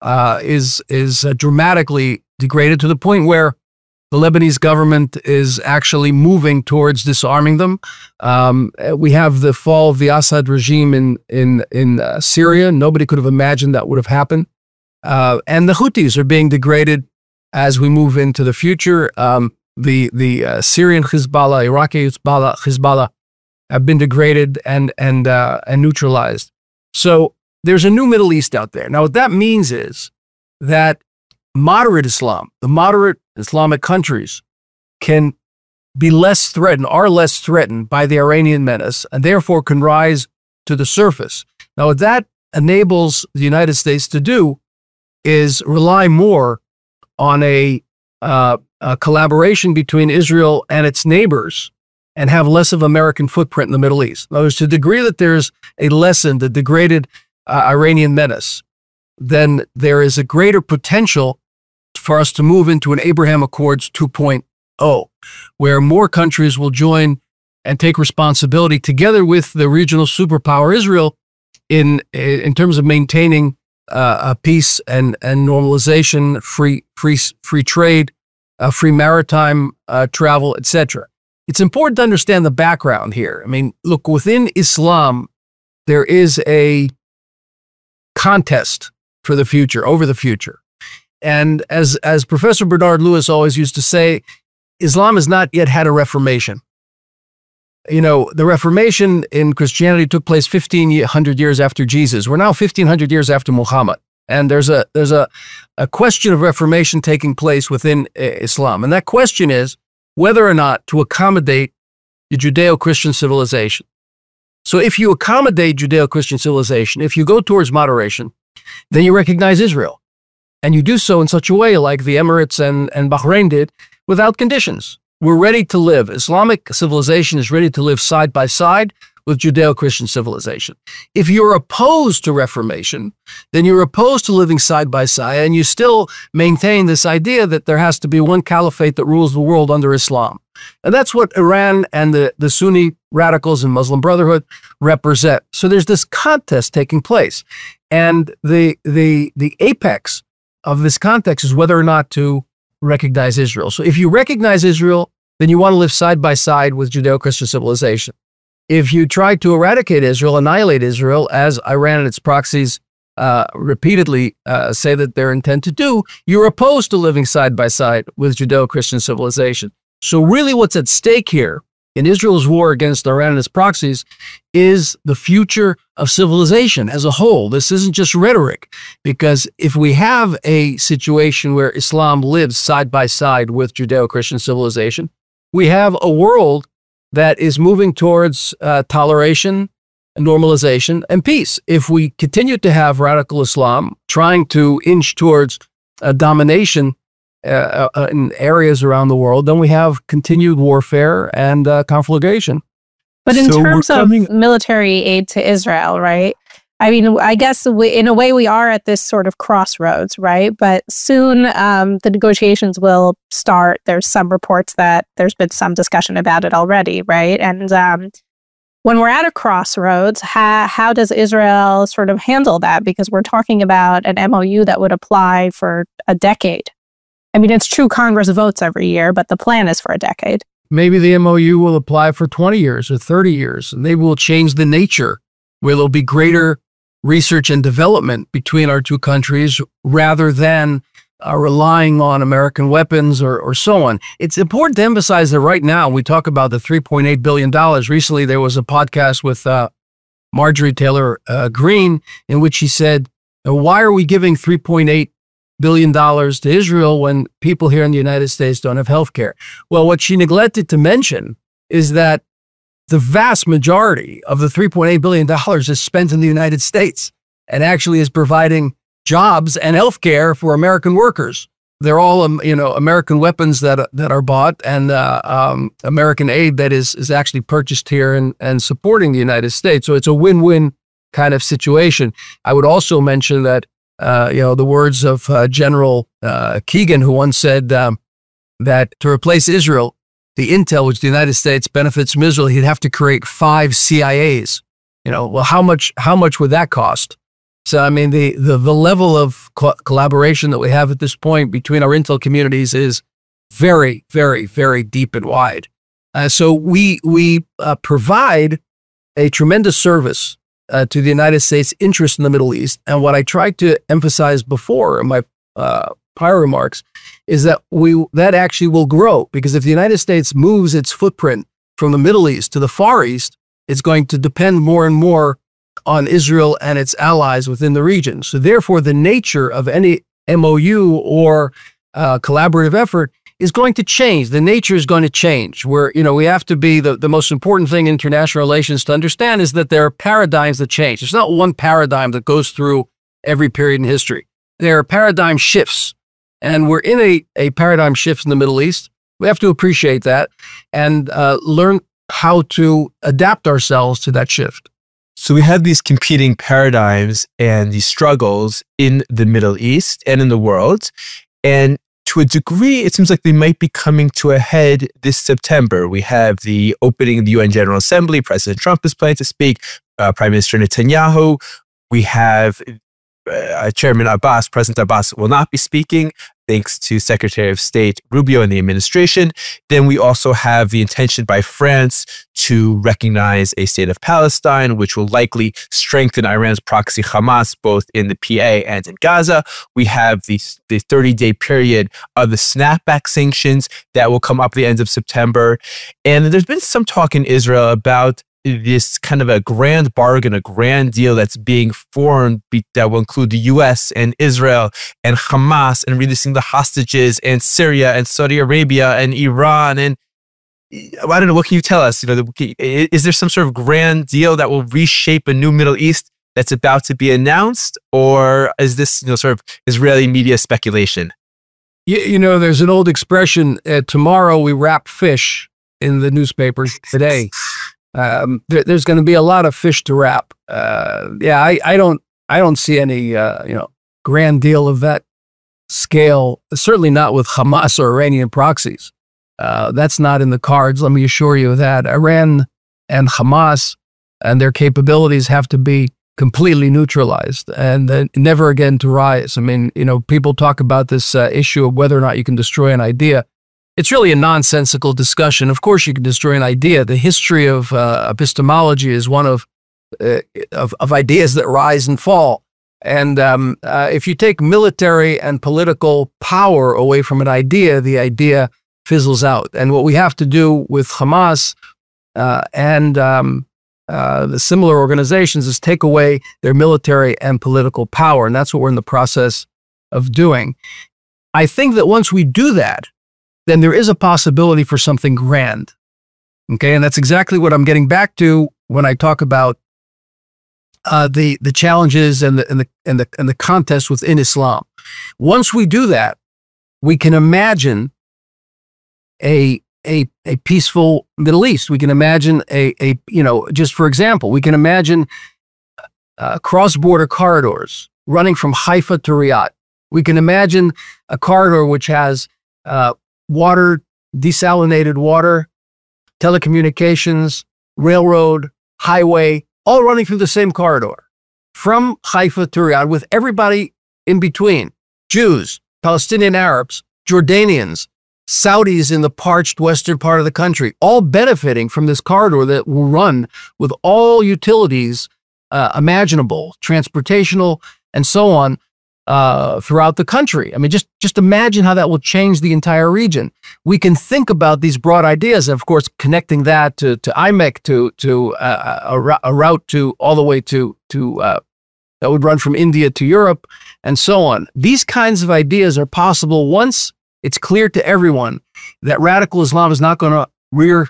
S1: is dramatically degraded to the point where the Lebanese government is actually moving towards disarming them. We have the fall of the Assad regime in Syria. Nobody could have imagined that would have happened. And the Houthis are being degraded as we move into the future. The Syrian Hezbollah, Iraqi Hezbollah have been degraded and neutralized. So there's a new Middle East out there. Now, what that means is that moderate Islam, the moderate Islamic countries, can be less threatened, are less threatened by the Iranian menace, and therefore can rise to the surface. Now, what that enables the United States to do is rely more on a collaboration between Israel and its neighbors and have less of American footprint in the Middle East. In other words, to the degree that there's a lessened, the degraded Iranian menace, then there is a greater potential for us to move into an Abraham Accords 2.0, where more countries will join and take responsibility together with the regional superpower Israel in terms of maintaining peace and normalization, free trade, free maritime travel, etc. It's important to understand the background here. I mean, look, within Islam, there is a contest for the future, over the future. And as Professor Bernard Lewis always used to say, Islam has not yet had a reformation. The Reformation in Christianity took place 1,500 years after Jesus. We're now 1,500 years after Muhammad. And there's a question of reformation taking place within Islam. And that question is whether or not to accommodate the Judeo-Christian civilization. So if you accommodate Judeo-Christian civilization, if you go towards moderation, then you recognize Israel. And you do so in such a way like the Emirates and Bahrain did, without conditions. We're ready to live. Islamic civilization is ready to live side by side with Judeo-Christian civilization. If you're opposed to reformation, then you're opposed to living side by side, and you still maintain this idea that there has to be one caliphate that rules the world under Islam. And that's what Iran and the Sunni radicals and Muslim Brotherhood represent. So there's this contest taking place. And the apex of this context is whether or not to recognize Israel. So if you recognize Israel, then you want to live side by side with Judeo-Christian civilization. if you try to eradicate Israel, annihilate Israel, as Iran and its proxies repeatedly say that they're intent to do, you're opposed to living side by side with Judeo-Christian civilization. So really what's at stake here in Israel's war against Iran and its proxies is the future of civilization as a whole. This isn't just rhetoric, because if we have a situation where Islam lives side by side with Judeo-Christian civilization, we have a world that is moving towards toleration, normalization, and peace. If we continue to have radical Islam trying to inch towards domination in areas around the world, then we have continued warfare and conflagration.
S2: But in terms of military aid to Israel, right? I mean, I guess in a way we are at this sort of crossroads, right? But soon the negotiations will start. There's some reports that there's been some discussion about it already, right? And when we're at a crossroads, how does Israel sort of handle that? Because we're talking about an MOU that would apply for a decade. I mean, it's true Congress votes every year, but the plan is for a decade.
S1: Maybe the MOU will apply for 20 years or 30 years, and they will change the nature where there'll be greater research and development between our two countries rather than relying on American weapons or so on. It's important to emphasize that right now we talk about the $3.8 billion. Recently, there was a podcast with Marjorie Taylor Greene in which she said, why are we giving $3.8 billion to Israel when people here in the United States don't have health care? Well, what she neglected to mention is that the vast majority of the $3.8 billion is spent in the United States and actually is providing jobs and health care for American workers. They're all, American weapons that are bought and American aid that is actually purchased here and supporting the United States. So it's a win-win kind of situation. I would also mention that the words of General Keegan, who once said that to replace Israel, the intel which the United States benefits from Israel, he'd have to create 5 CIAs. Well, how much would that cost? So, I mean, the level of collaboration that we have at this point between our intel communities is very, very, very deep and wide. So we provide a tremendous service to the United States' interest in the Middle East. And what I tried to emphasize before in my prior remarks is that that actually will grow, because if the United States moves its footprint from the Middle East to the Far East, it's going to depend more and more on Israel and its allies within the region. So therefore, the nature of any MOU or collaborative effort is going to change. The nature is going to change. Where, we have to be the most important thing in international relations to understand is that there are paradigms that change. There's not one paradigm that goes through every period in history. There are paradigm shifts, and we're in a paradigm shift in the Middle East. We have to appreciate that and learn how to adapt ourselves to that shift.
S3: So we have these competing paradigms and these struggles in the Middle East and in the world. And to a degree, it seems like they might be coming to a head this September. We have the opening of the UN General Assembly. President Trump is planning to speak. Prime Minister Netanyahu. We have Chairman Abbas. President Abbas will not be speaking, thanks to Secretary of State Rubio and the administration. Then we also have the intention by France to recognize a state of Palestine, which will likely strengthen Iran's proxy Hamas, both in the PA and in Gaza. We have the 30-day period of the snapback sanctions that will come up at the end of September. And there's been some talk in Israel about this kind of a grand bargain, a grand deal that's being formed that will include the US and Israel and Hamas and releasing the hostages and Syria and Saudi Arabia and Iran. And I don't know, what can you tell us? Is there some sort of grand deal that will reshape a new Middle East that's about to be announced? Or is this sort of Israeli media speculation?
S1: There's an old expression, tomorrow we wrap fish in the newspapers today. There's going to be a lot of fish to wrap. I don't see any grand deal of that scale. Certainly not with Hamas or Iranian proxies. That's not in the cards. Let me assure you of that. Iran and Hamas and their capabilities have to be completely neutralized and never again to rise. I mean, people talk about this issue of whether or not you can destroy an idea. it's really a nonsensical discussion. Of course, you can destroy an idea. The history of epistemology is one of ideas that rise and fall. And if you take military and political power away from an idea, the idea fizzles out. And what we have to do with Hamas and the similar organizations is take away their military and political power. And that's what we're in the process of doing. I think that once we do that, then there is a possibility for something grand. Okay, and that's exactly what I'm getting back to when I talk about the challenges and the contest within Islam. Once we do that, we can imagine a peaceful Middle East. We can imagine just for example, we can imagine cross-border corridors running from Haifa to Riyadh. We can imagine a corridor which has water, desalinated water, telecommunications, railroad, highway, all running through the same corridor from Haifa to Riyadh, with everybody in between: Jews, Palestinian Arabs, Jordanians, Saudis in the parched western part of the country, all benefiting from this corridor that will run with all utilities imaginable, transportational, and so on, throughout the country. I mean, just imagine how that will change the entire region. We can think about these broad ideas, of course, connecting that to IMEC, to a route to all the way to that would run from India to Europe, and so on. These kinds of ideas are possible once it's clear to everyone that radical Islam is not going to rear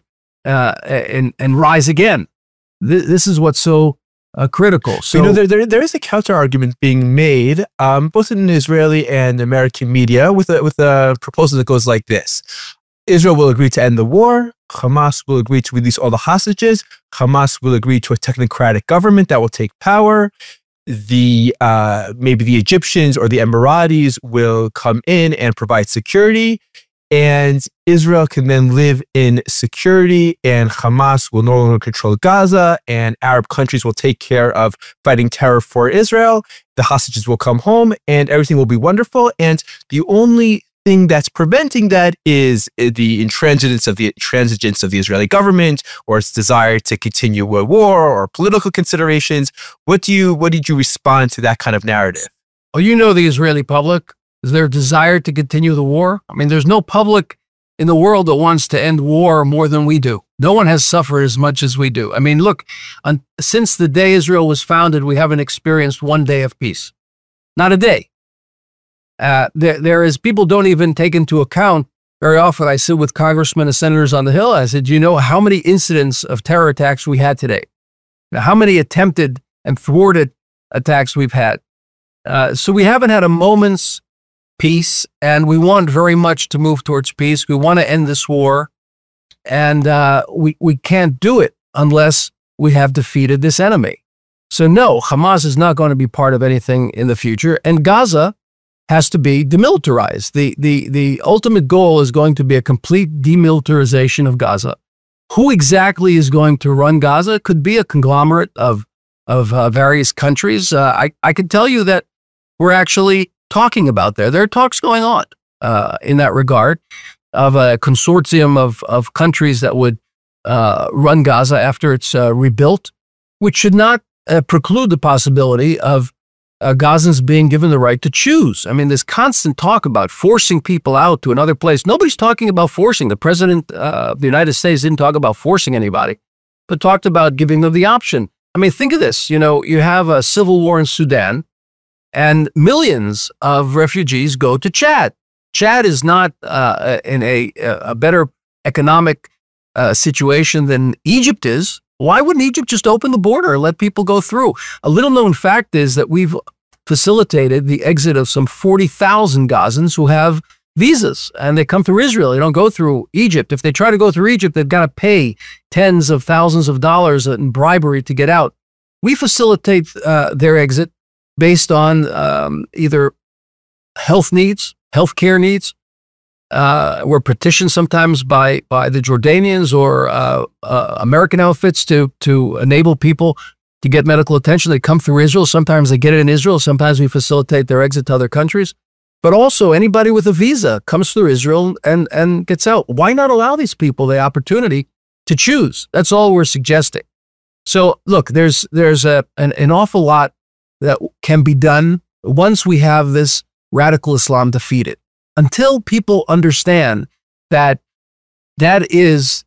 S1: and rise again. This is what's so critical. So
S3: there is a counter argument being made, both in Israeli and American media, with a proposal that goes like this: Israel will agree to end the war. Hamas will agree to release all the hostages. Hamas will agree to a technocratic government that will take power. Maybe the Egyptians or the Emiratis will come in and provide security, and Israel can then live in security, and Hamas will no longer control Gaza, and Arab countries will take care of fighting terror for Israel. The hostages will come home, and everything will be wonderful. And the only thing that's preventing that is the intransigence of the Israeli government, or its desire to continue a war, or political considerations. What did you respond to that kind of narrative?
S1: Oh, the Israeli public, is their desire to continue the war. I mean, there's no public in the world that wants to end war more than we do. No one has suffered as much as we do. I mean, look, since the day Israel was founded, we haven't experienced one day of peace. Not a day. There is, people don't even take into account, very often I sit with congressmen and senators on the Hill. I said, do you know how many incidents of terror attacks we had today? Now, how many attempted and thwarted attacks we've had? So we haven't had a moment's peace, and we want very much to move towards peace. We want to end this war, and we can't do it unless we have defeated this enemy. So no, Hamas is not going to be part of anything in the future, and Gaza has to be demilitarized. The ultimate goal is going to be a complete demilitarization of Gaza. Who exactly is going to run Gaza? It could be a conglomerate of various countries. I can tell you that we're actually talking about there. There are talks going on in that regard of a consortium of countries that would run Gaza after it's rebuilt, which should not preclude the possibility of Gazans being given the right to choose. I mean, there's constant talk about forcing people out to another place. Nobody's talking about forcing. The president of the United States didn't talk about forcing anybody, but talked about giving them the option. I mean, think of this. You have a civil war in Sudan, and millions of refugees go to Chad. Chad is not in a better economic situation than Egypt is. Why wouldn't Egypt just open the border and let people go through? A little known fact is that we've facilitated the exit of some 40,000 Gazans who have visas, and they come through Israel. They don't go through Egypt. If they try to go through Egypt, they've got to pay tens of thousands of dollars in bribery to get out. We facilitate their exit based on either healthcare needs. We're petitioned sometimes by the Jordanians or American outfits to enable people to get medical attention. They come through Israel. Sometimes they get it in Israel. Sometimes we facilitate their exit to other countries. but also anybody with a visa comes through Israel and gets out. Why not allow these people the opportunity to choose? That's all we're suggesting. So look, there's an awful lot that can be done once we have this radical Islam defeated. Until people understand that is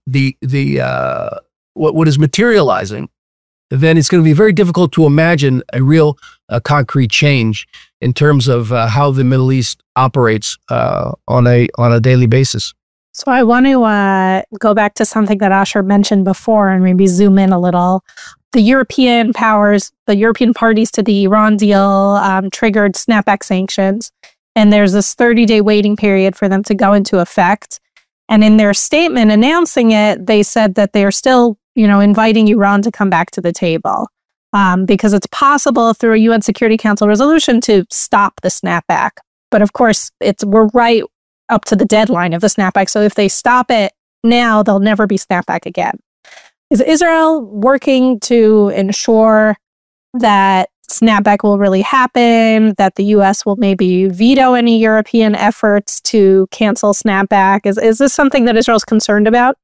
S1: what is materializing, then it's going to be very difficult to imagine a real concrete change in terms of how the Middle East operates on a daily basis.
S2: So I want to go back to something that Asher mentioned before and maybe zoom in a little. The European powers, the European parties to the Iran deal triggered snapback sanctions. And there's this 30-day waiting period for them to go into effect. And in their statement announcing it, they said that they're still, inviting Iran to come back to the table because it's possible through a UN Security Council resolution to stop the snapback. But of course, we're right up to the deadline of the snapback. So if they stop it now, they'll never be snapback again. Is Israel working to ensure that snapback will really happen, that the U.S. will maybe veto any European efforts to cancel snapback? Is this something that Israel's concerned about?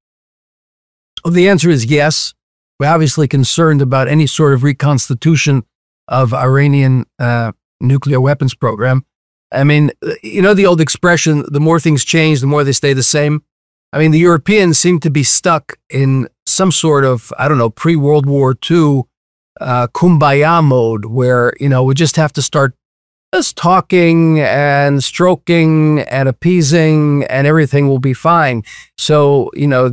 S1: Well, the answer is yes. We're obviously concerned about any sort of reconstitution of Iranian nuclear weapons program. I mean, the old expression, the more things change, the more they stay the same. I mean, the Europeans seem to be stuck in some sort of, pre-World War II kumbaya mode where, we just have to start just talking and stroking and appeasing and everything will be fine. So,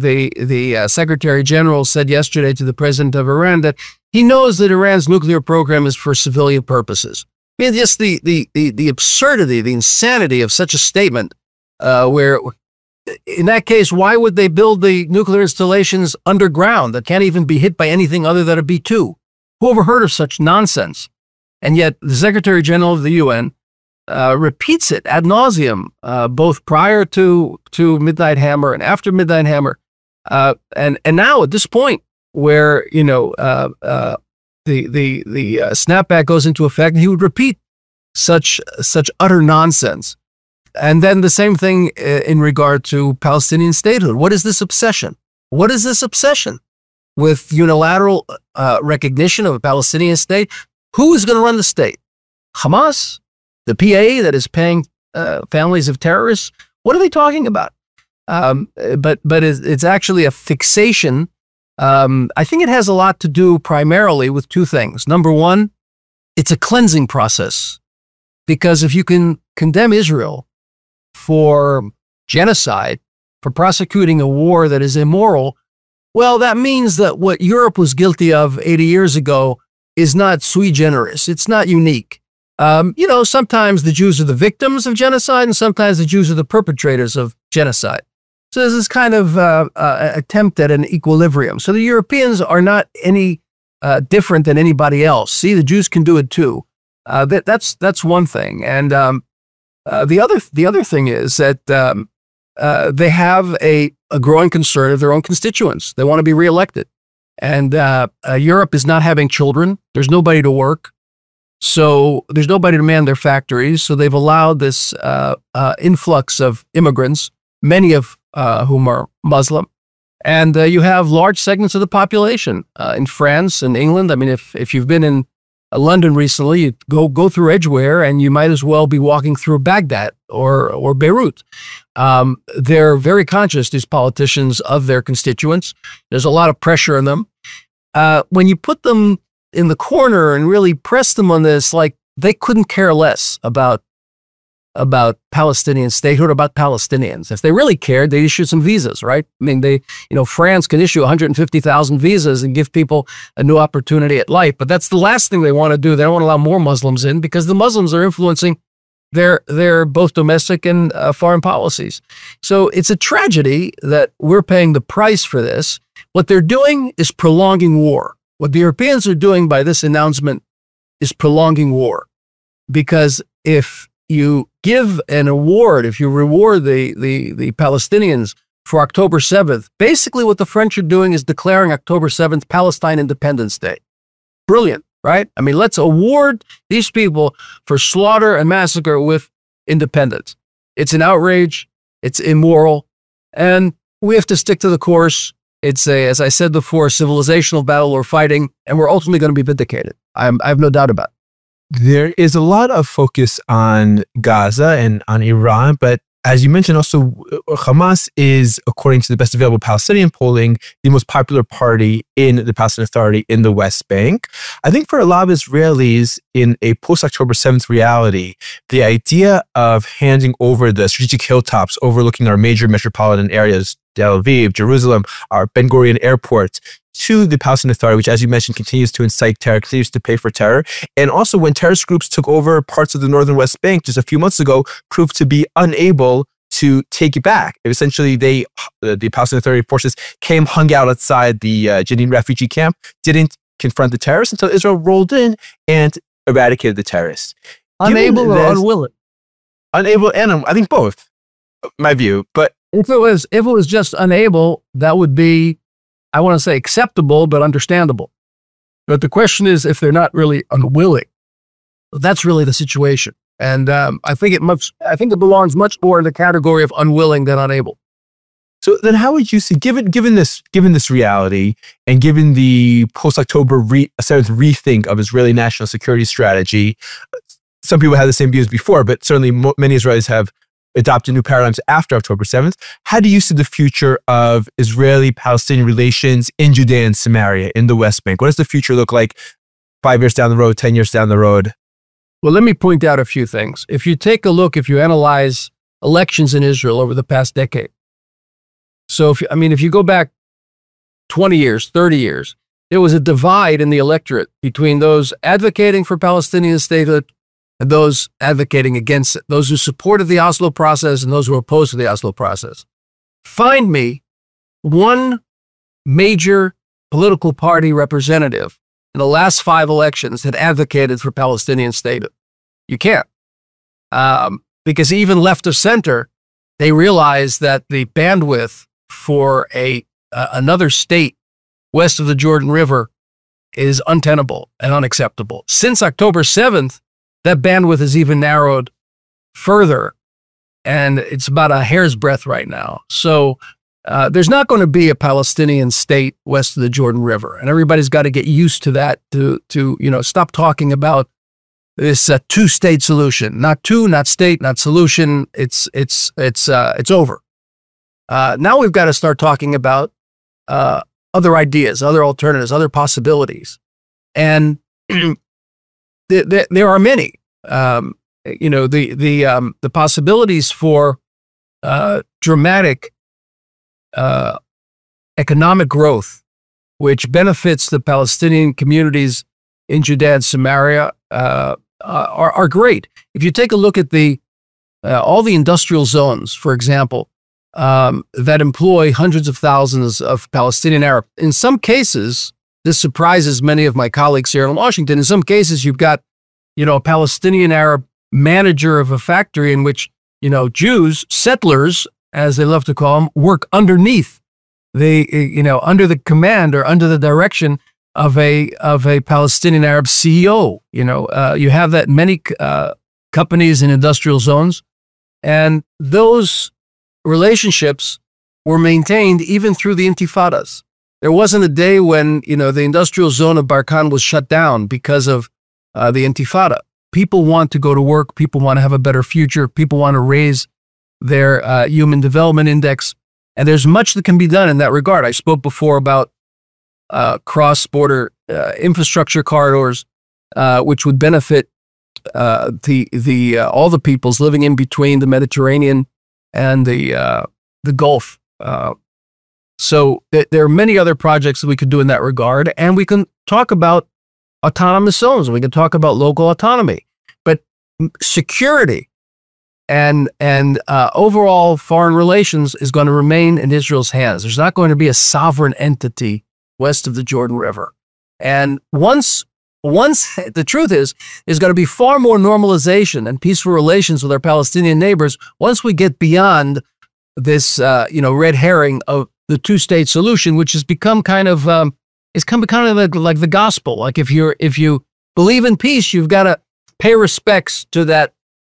S1: the Secretary General said yesterday to the president of Iran that he knows that Iran's nuclear program is for civilian purposes. I mean, just the absurdity, the insanity of such a statement, where in that case, why would they build the nuclear installations underground that can't even be hit by anything other than a B-2? Who ever heard of such nonsense? And yet the Secretary General of the UN repeats it ad nauseum, both prior to Midnight Hammer and after Midnight Hammer. And now at this point where, the snapback goes into effect, he would repeat such utter nonsense. And then the same thing in regard to Palestinian statehood. What is this obsession? What is this obsession with unilateral recognition of a Palestinian state? Who is going to run the state? Hamas? The PA that is paying families of terrorists? What are they talking about? But it's actually a fixation. I think it has a lot to do primarily with two things. Number one, it's a cleansing process. Because if you can condemn Israel for genocide, for prosecuting a war that is immoral, well, that means that what Europe was guilty of 80 years ago is not sui generis. It's not unique. Sometimes the Jews are the victims of genocide and sometimes the Jews are the perpetrators of genocide. So there's this kind of attempt at an equilibrium. So the Europeans are not any different than anybody else. See, the Jews can do it too. That's one thing. And the other thing is that they have a growing concern of their own constituents. They want to be reelected. And Europe is not having children. There's nobody to work. So there's nobody to man their factories. So they've allowed this influx of immigrants, many of whom are Muslim. And you have large segments of the population in France and England. I mean, if you've been in London recently, you go through Edgware and you might as well be walking through Baghdad or Beirut. They're very conscious, these politicians, of their constituents. There's a lot of pressure on them. When you put them in the corner and really press them on this, like they couldn't care less about Palestinian statehood, about Palestinians. If they really cared, they'd issue some visas, right? I mean, France can issue 150,000 visas and give people a new opportunity at life, but that's the last thing they want to do. They don't want to allow more Muslims in because the Muslims are influencing their both domestic and foreign policies. So it's a tragedy that we're paying the price for this. What they're doing is prolonging war. What the Europeans are doing by this announcement is prolonging war, because if you give an award, if you reward the Palestinians for October 7th, basically what the French are doing is declaring October 7th Palestine Independence Day. Brilliant, right? I mean, let's award these people for slaughter and massacre with independence. It's an outrage. It's immoral. And we have to stick to the course. It's as I said before, a civilizational battle we're fighting, and we're ultimately going to be vindicated. I have no doubt about it.
S3: There is a lot of focus on Gaza and on Iran, but as you mentioned, also, Hamas is, according to the best available Palestinian polling, the most popular party in the Palestinian Authority in the West Bank. I think for a lot of Israelis in a post-October 7th reality, the idea of handing over the strategic hilltops overlooking our major metropolitan areas, Tel Aviv, Jerusalem, our Ben Gurion airport, to the Palestinian Authority, which, as you mentioned, continues to incite terror, continues to pay for terror. And also, when terrorist groups took over parts of the northern West Bank just a few months ago, proved to be unable to take it back. Essentially, the Palestinian Authority forces came, hung out outside the Jenin refugee camp, didn't confront the terrorists until Israel rolled in and eradicated the terrorists.
S1: Unable or unwilling?
S3: Unable, and I think both, my view. But
S1: if it was just unable, that would be, I want to say, acceptable, but understandable. But the question is, if they're not really unwilling, that's really the situation. And I think it belongs much more in the category of unwilling than unable.
S3: So then, how would you see, given this reality, and given the post-October 7th rethink of Israeli national security strategy, some people have the same views before, but certainly many Israelis have adopted new paradigms after October 7th. How do you see the future of Israeli-Palestinian relations in Judea and Samaria in the West Bank? What does the future look like 5 years down the road, 10 years down the road?
S1: Well, let me point out a few things. If you if you analyze elections in Israel over the past decade, so if you go back 20 years, 30 years, there was a divide in the electorate between those advocating for Palestinian statehood and those advocating against it, those who supported the Oslo process and those who were opposed to the Oslo process. Find me one major political party representative in the last 5 elections that advocated for Palestinian statehood. You can't. Because even left of center, they realize that the bandwidth for another state west of the Jordan River is untenable and unacceptable. Since October 7th, that bandwidth has even narrowed further, and it's about a hair's breadth right now. So there's not going to be a Palestinian state west of the Jordan River, and everybody's got to get used to that. To stop talking about this two-state solution. Not two, not state, not solution. It's over. Now we've got to start talking about other ideas, other alternatives, other possibilities, and there are many. The possibilities for dramatic economic growth, which benefits the Palestinian communities in Judea and Samaria, are great. If you take a look at all the industrial zones, for example, that employ hundreds of thousands of Palestinian Arabs, in some cases, this surprises many of my colleagues here in Washington. In some cases, you've got, a Palestinian Arab manager of a factory in which, Jews, settlers, as they love to call them, work underneath under the command or under the direction of a Palestinian Arab CEO. You have that in many companies in industrial zones, and those relationships were maintained even through the intifadas. There wasn't a day when, the industrial zone of Barkan was shut down because of the intifada. People want to go to work. People want to have a better future. People want to raise their human development index. And there's much that can be done in that regard. I spoke before about cross-border infrastructure corridors, which would benefit all the peoples living in between the Mediterranean and the Gulf. So there are many other projects that we could do in that regard, and we can talk about autonomous zones. We can talk about local autonomy, but security and overall foreign relations is going to remain in Israel's hands. There's not going to be a sovereign entity west of the Jordan River. And once the truth is, there's going to be far more normalization and peaceful relations with our Palestinian neighbors once we get beyond this, red herring of the two-state solution, which has become kind of like the gospel. Like if you believe in peace, you've got to pay respects to that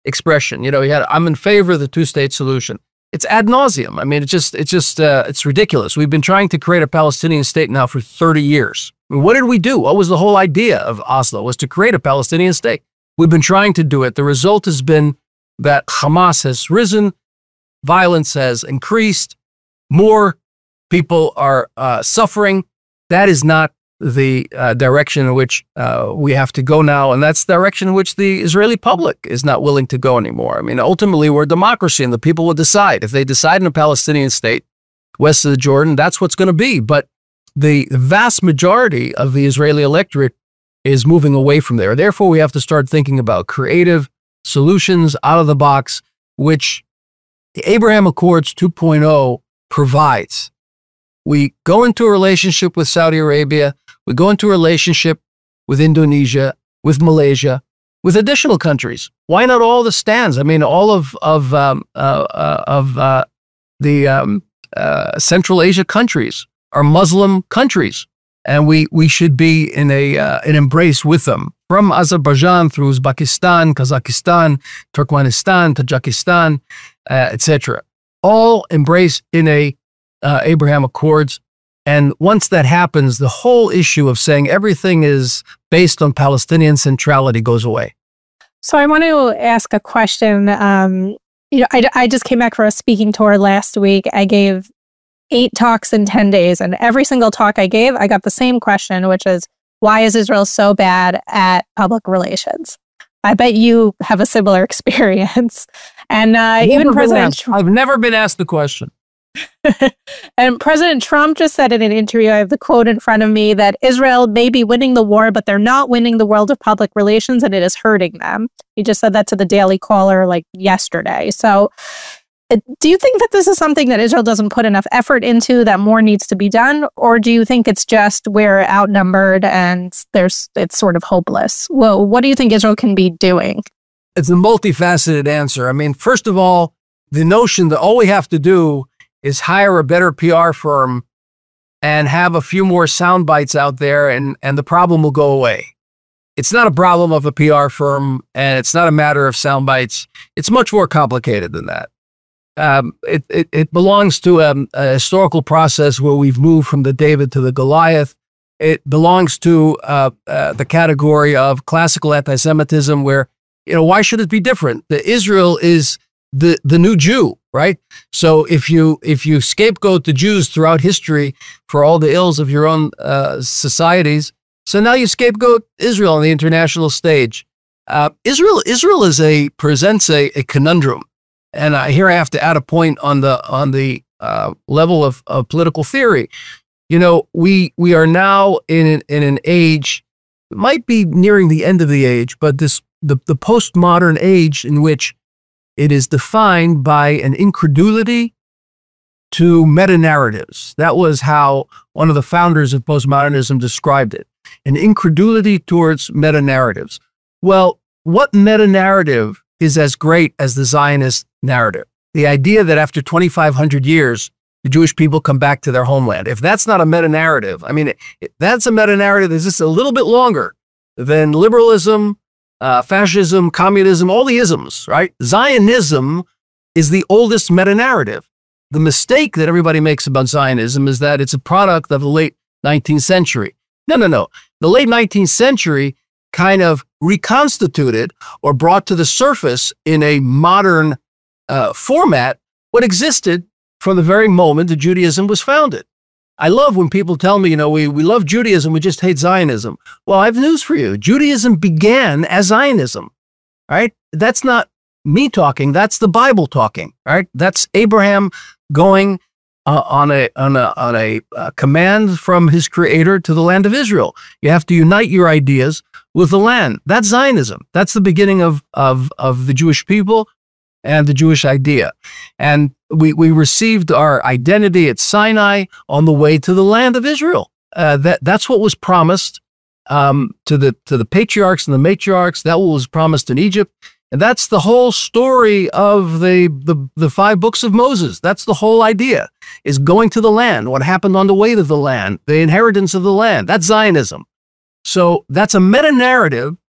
S1: expression. You know, he had, I'm in favor of the two-state solution. It's ad nauseum. I mean, it's ridiculous. We've been trying to create a Palestinian state now for 30 years. I mean, what did we do? What was the whole idea of Oslo? Was to create a Palestinian state. We've been trying to do it. The result has been that Hamas has risen, violence has increased, more people are suffering. That is not the direction in which we have to go now, and that's the direction in which the Israeli public is not willing to go anymore. I mean, ultimately, we're a democracy, and the people will decide. If they decide in a Palestinian state west of the Jordan, that's what's going to be. But the vast majority of the Israeli electorate is moving away from there. Therefore, we have to start thinking about creative solutions out of the box, which the Abraham Accords 2.0 provides. We go into a relationship with Saudi Arabia, we go into a relationship with Indonesia, with Malaysia, with additional countries. Why not all the stands? I mean, all of the Central Asia countries are Muslim countries, and we should be in an embrace with them. From Azerbaijan through Uzbekistan, Kazakhstan, Turkmenistan, Tajikistan, etc. All embrace in a Abraham Accords. And once that happens, the whole issue of saying everything is based on Palestinian centrality goes away.
S2: So I want to ask a question. I just came back for a speaking tour last week. I gave 8 talks in 10 days, and every single talk I gave, I got the same question, which is, why is Israel so bad at public relations? I bet you have a similar experience. And even President
S1: I've never been asked the question.
S2: And President Trump just said in an interview, I have the quote in front of me, that Israel may be winning the war, but they're not winning the world of public relations, and it is hurting them. He just said that to the Daily Caller like yesterday. So do you think that this is something that Israel doesn't put enough effort into, that more needs to be done? Or do you think it's just we're outnumbered and it's sort of hopeless? Well, what do you think Israel can be doing?
S1: It's a multifaceted answer. I mean, first of all, the notion that all we have to do is hire a better PR firm and have a few more sound bites out there, and the problem will go away. It's not a problem of a PR firm, and it's not a matter of sound bites. It's much more complicated than that. It belongs to a historical process where we've moved from the David to the Goliath. It belongs to the category of classical anti-Semitism, where, why should it be different? Israel is the new Jew, right? So if you scapegoat the Jews throughout history for all the ills of your own societies, so now you scapegoat Israel on the international stage. Israel presents a conundrum. And here I have to add a point on the level of political theory. We are now in an age, it might be nearing the end of the age, but the postmodern age in which it is defined by an incredulity to meta-narratives. That was how one of the founders of postmodernism described it, an incredulity towards meta-narratives. Well, what meta-narrative is as great as the Zionist narrative? The idea that after 2,500 years, the Jewish people come back to their homeland. If that's not a meta-narrative, I mean, that's a meta-narrative that's just a little bit longer than liberalism, fascism, communism, all the isms, right? Zionism is the oldest meta-narrative. The mistake that everybody makes about Zionism is that it's a product of the late 19th century. No. The late 19th century kind of reconstituted or brought to the surface in a modern format what existed from the very moment that Judaism was founded. I love when people tell me, we love Judaism, we just hate Zionism. Well, I have news for you. Judaism began as Zionism, right? That's not me talking, that's the Bible talking, right? That's Abraham going on a command from his creator to the land of Israel. You have to unite your ideas with the land. That's Zionism. That's the beginning of the Jewish people and the Jewish idea. And we received our identity at Sinai on the way to the land of Israel. That's what was promised to the patriarchs and the matriarchs. That was promised in Egypt. And that's the whole story of the 5 books of Moses. That's the whole idea, is going to the land, what happened on the way to the land, the inheritance of the land. That's Zionism. So that's a meta-narrative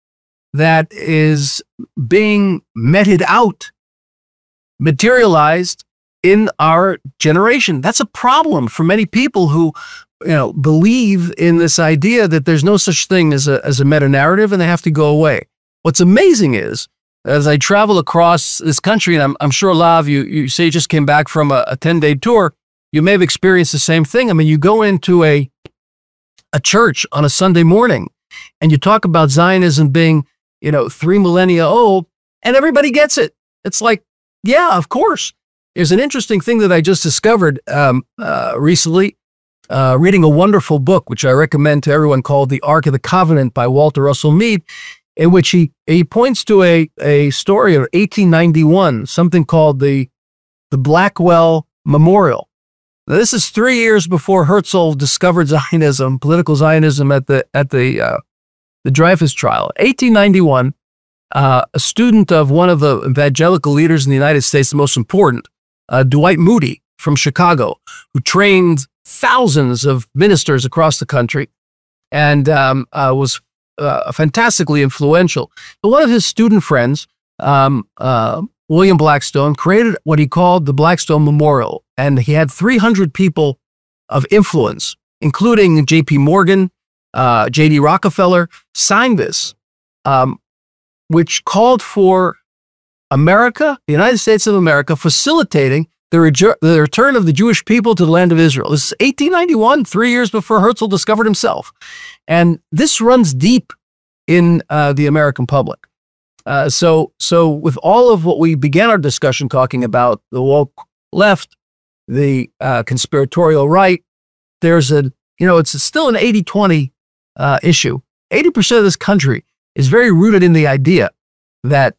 S1: that is being meted out, materialized in our generation. That's a problem for many people who, believe in this idea that there's no such thing as a meta-narrative and they have to go away. What's amazing is, as I travel across this country, and I'm sure a lot of you say you just came back from a 10-day tour, you may have experienced the same thing. I mean, you go into a church on a Sunday morning and you talk about Zionism being, 3 millennia old, and everybody gets it. It's like, yeah, of course. There's an interesting thing that I just discovered recently, reading a wonderful book, which I recommend to everyone, called The Ark of the Covenant by Walter Russell Mead, in which he points to a story of 1891, something called the Blackwell Memorial. Now, this is 3 years before Herzl discovered Zionism, political Zionism, at the Dreyfus trial. 1891, a student of one of the evangelical leaders in the United States, the most important, Dwight Moody from Chicago, who trained thousands of ministers across the country and was fantastically influential. But one of his student friends, William Blackstone, created what he called the Blackstone Memorial, and he had 300 people of influence, including J.P. Morgan, J.D. Rockefeller, signed this, which called for America, the United States of America, facilitating the return of the Jewish people to the land of Israel. This is 1891, 3 years before Herzl discovered himself. And this runs deep in the American public. So with all of what we began our discussion talking about, the woke left, the conspiratorial right, there's it's still an 80-20 issue. 80% of this country is very rooted in the idea that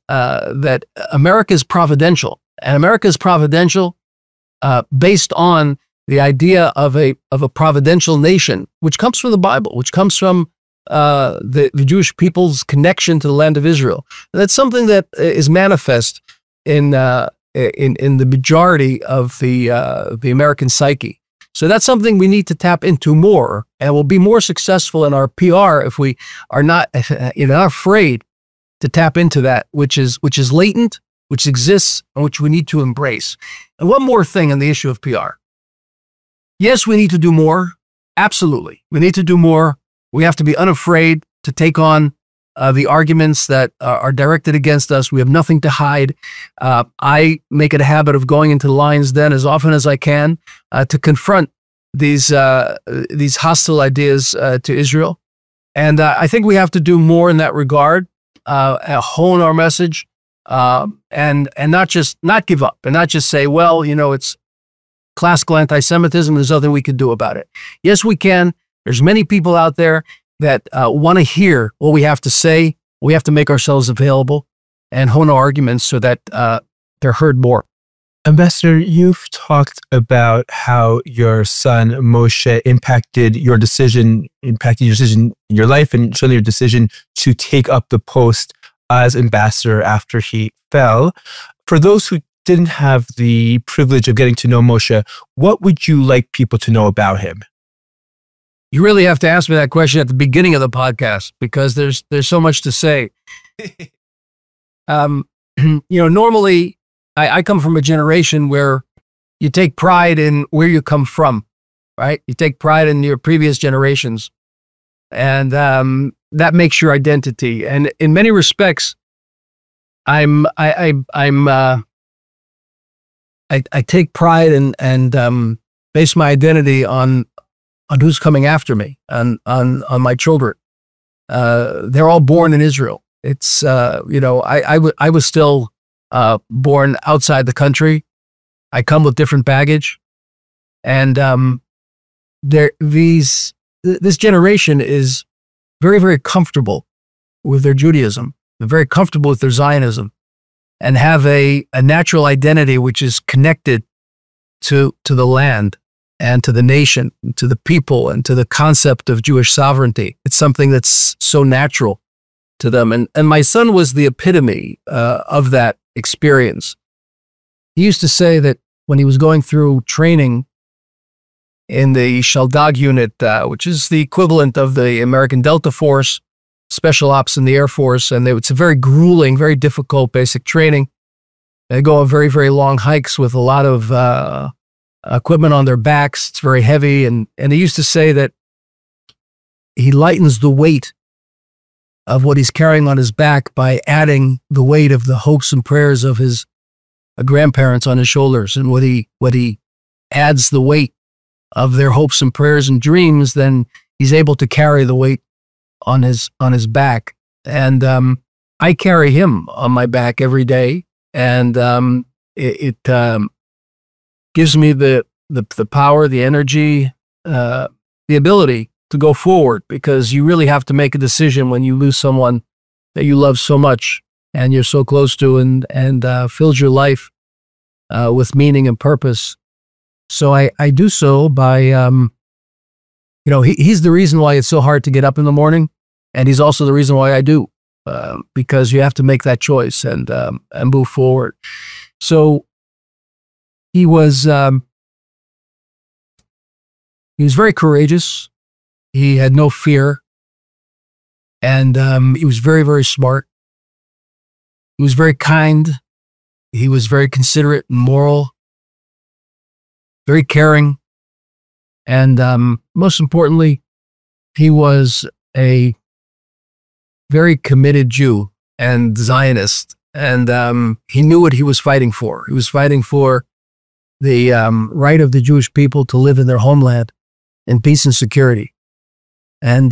S1: America is providential, and America is providential based on the idea of a providential nation, which comes from the Bible, which comes from the Jewish people's connection to the land of Israel. And that's something that is manifest in the majority of the American psyche. So that's something we need to tap into more, and we'll be more successful in our PR if we are not afraid to tap into that, which is latent, which exists, and which we need to embrace. And one more thing on the issue of PR. Yes, we need to do more. Absolutely. We need to do more. We have to be unafraid to take on the arguments that are directed against us. We have nothing to hide. I make it a habit of going into the Lion's Den as often as I can to confront these hostile ideas to Israel. And I think we have to do more in that regard, hone our message, and not give up, and not just say, well, it's classical anti-Semitism, there's nothing we can do about it. Yes, we can. There's many people out there that want to hear what we have to say. We have to make ourselves available and hone our arguments so that they're heard more.
S3: Ambassador, you've talked about how your son Moshe impacted your decision in your life, and certainly your decision to take up the post as ambassador after he fell. For those who didn't have the privilege of getting to know Moshe, what would you like people to know about him?
S1: You really have to ask me that question at the beginning of the podcast, because there's so much to say. Normally I come from a generation where you take pride in where you come from, right? You take pride in your previous generations, and that makes your identity. And in many respects, I take pride and base my identity on who's coming after me, on my children. They're all born in Israel. It's I was still born outside the country. I come with different baggage, and this generation is very, very comfortable with their Judaism. They're very comfortable with their Zionism, and have a natural identity which is connected to the land and to the nation, to the people, and to the concept of Jewish sovereignty. It's something that's so natural to them. And my son was the epitome of that experience. He used to say that when he was going through training in the Shaldag unit, which is the equivalent of the American Delta Force, special ops in the Air Force, and it's a very grueling, very difficult basic training. They go on very, very long hikes with a lot of equipment on their backs. It's very heavy, and he used to say that he lightens the weight of what he's carrying on his back by adding the weight of the hopes and prayers of his grandparents on his shoulders. And what he adds the weight of their hopes and prayers and dreams, then he's able to carry the weight on his back. And I carry him on my back every day, and it gives me the power, the energy, the ability to go forward, because you really have to make a decision when you lose someone that you love so much and you're so close to, and fills your life with meaning and purpose. So I do so by, he's the reason why it's so hard to get up in the morning, and he's also the reason why I do, because you have to make that choice and move forward. So he was very courageous. He had no fear, and he was very, very smart. He was very kind. He was very considerate and moral, very caring, and most importantly, he was a very committed Jew and Zionist, and he knew what he was fighting for. He was fighting for the right of the Jewish people to live in their homeland in peace and security. And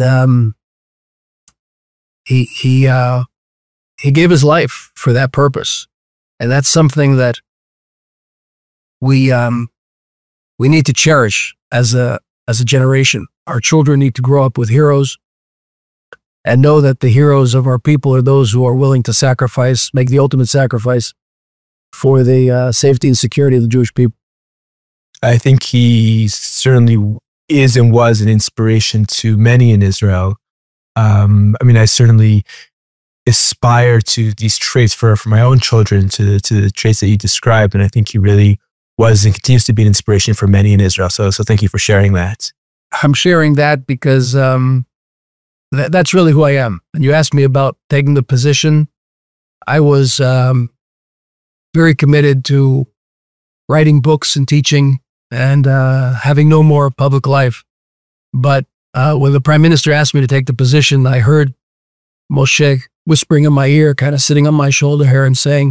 S1: he gave his life for that purpose, and that's something that we need to cherish as a generation. Our children need to grow up with heroes, and know that the heroes of our people are those who are willing to sacrifice, make the ultimate sacrifice for the safety and security of the Jewish people.
S3: I think he certainly is and was an inspiration to many in Israel. I certainly aspire to these traits for my own children, to the traits that you described, and I think he really was and continues to be an inspiration for many in Israel. So thank you for sharing that.
S1: I'm sharing that because that's really who I am. And you asked me about taking the position. I was very committed to writing books and teaching and having no more public life. But when the prime minister asked me to take the position, I heard Moshe whispering in my ear, kind of sitting on my shoulder here and saying,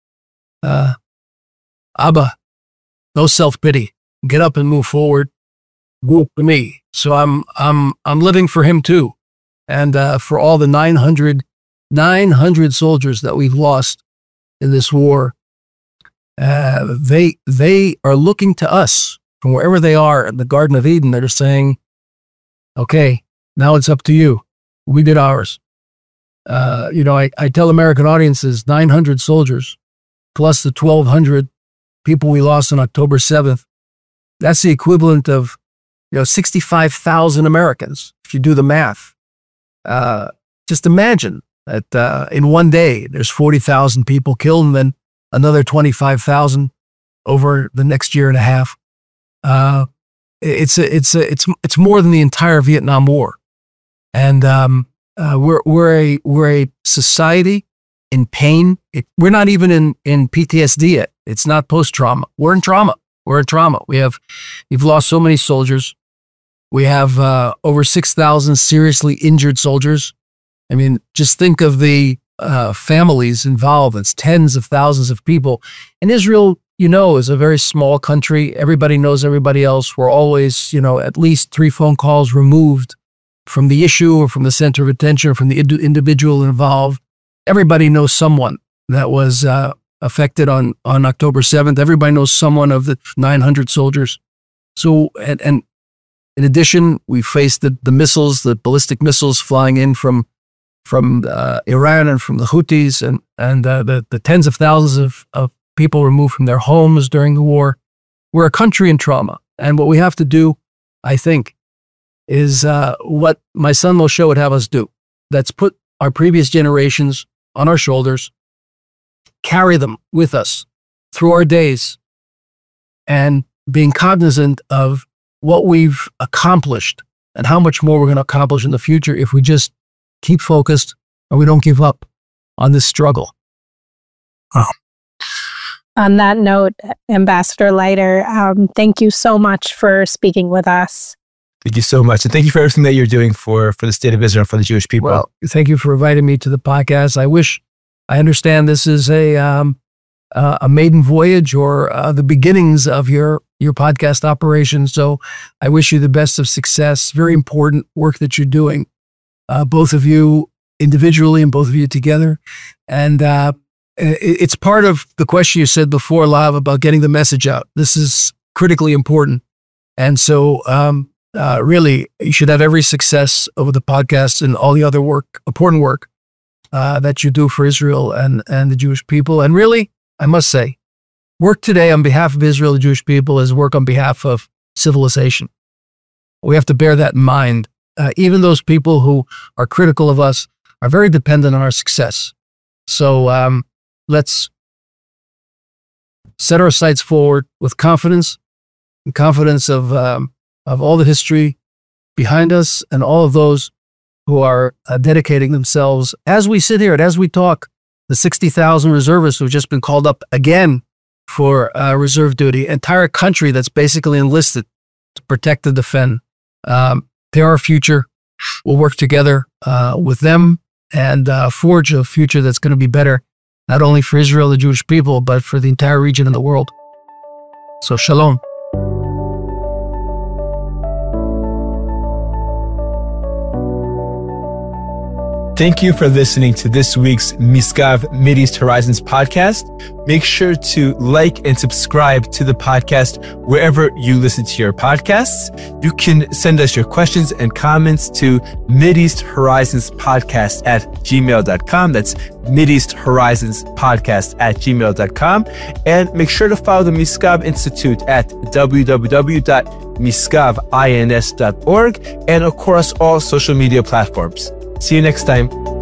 S1: Abba, no self-pity. Get up and move forward. Go for me. So I'm living for him too. And for all the 900 soldiers that we've lost in this war, they are looking to us from wherever they are in the Garden of Eden. They're saying, okay, now it's up to you. We did ours. I tell American audiences, 900 soldiers plus the 1,200 people we lost on October 7th. That's the equivalent of 65,000 Americans, if you do the math. Just imagine that in one day, there's 40,000 people killed, and then another 25,000 over the next year and a half. It's more than the entire Vietnam War, and we're a society in pain. We're not even in PTSD yet. It's not post-trauma. We're in trauma. We've lost so many soldiers. We have over 6,000 seriously injured soldiers. I mean, just think of the families involved. It's tens of thousands of people. And Israel, is a very small country. Everybody knows everybody else. We're always, at least 3 phone calls removed from the issue or from the center of attention or from the individual involved. Everybody knows someone that was affected on October 7th. Everybody knows someone of the 900 soldiers. So, and in addition, we faced the missiles, the ballistic missiles flying in from Iran and from the Houthis, and the tens of thousands of people removed from their homes during the war. We're a country in trauma. And what we have to do, I think, is what my son Moshe would have us do. That's put our previous generations on our shoulders, carry them with us through our days, and being cognizant of what we've accomplished and how much more we're going to accomplish in the future if we just keep focused, and we don't give up on this struggle.
S2: On that note, Ambassador Leiter, thank you so much for speaking with us.
S3: Thank you so much. And thank you for everything that you're doing for the state of Israel, for the Jewish people.
S1: Well, thank you for inviting me to the podcast. I understand this is a maiden voyage or the beginnings of your podcast operation. So I wish you the best of success. Very important work that you're doing, both of you individually and both of you together. And it's part of the question you said before, Lav, about getting the message out. This is critically important. And so really, you should have every success over the podcast and all the other important work that you do for Israel and the Jewish people. And really, I must say, work today on behalf of Israel, the Jewish people, is work on behalf of civilization. We have to bear that in mind. Even those people who are critical of us are very dependent on our success. So let's set our sights forward with confidence, and confidence of all the history behind us and all of those who are dedicating themselves. As we sit here and as we talk, the 60,000 reservists who've just been called up again for reserve duty, entire country that's basically enlisted to protect and defend. They're our future. We'll work together with them and forge a future that's going to be better, not only for Israel, the Jewish people, but for the entire region and the world. So shalom.
S3: Thank you for listening to this week's Miskav Mideast Horizons podcast. Make sure to like and subscribe to the podcast wherever you listen to your podcasts. You can send us your questions and comments to mideasthorizonspodcast@gmail.com. That's mideasthorizonspodcast@gmail.com. And make sure to follow the Miskav Institute at www.miskavins.org and across all social media platforms. See you next time.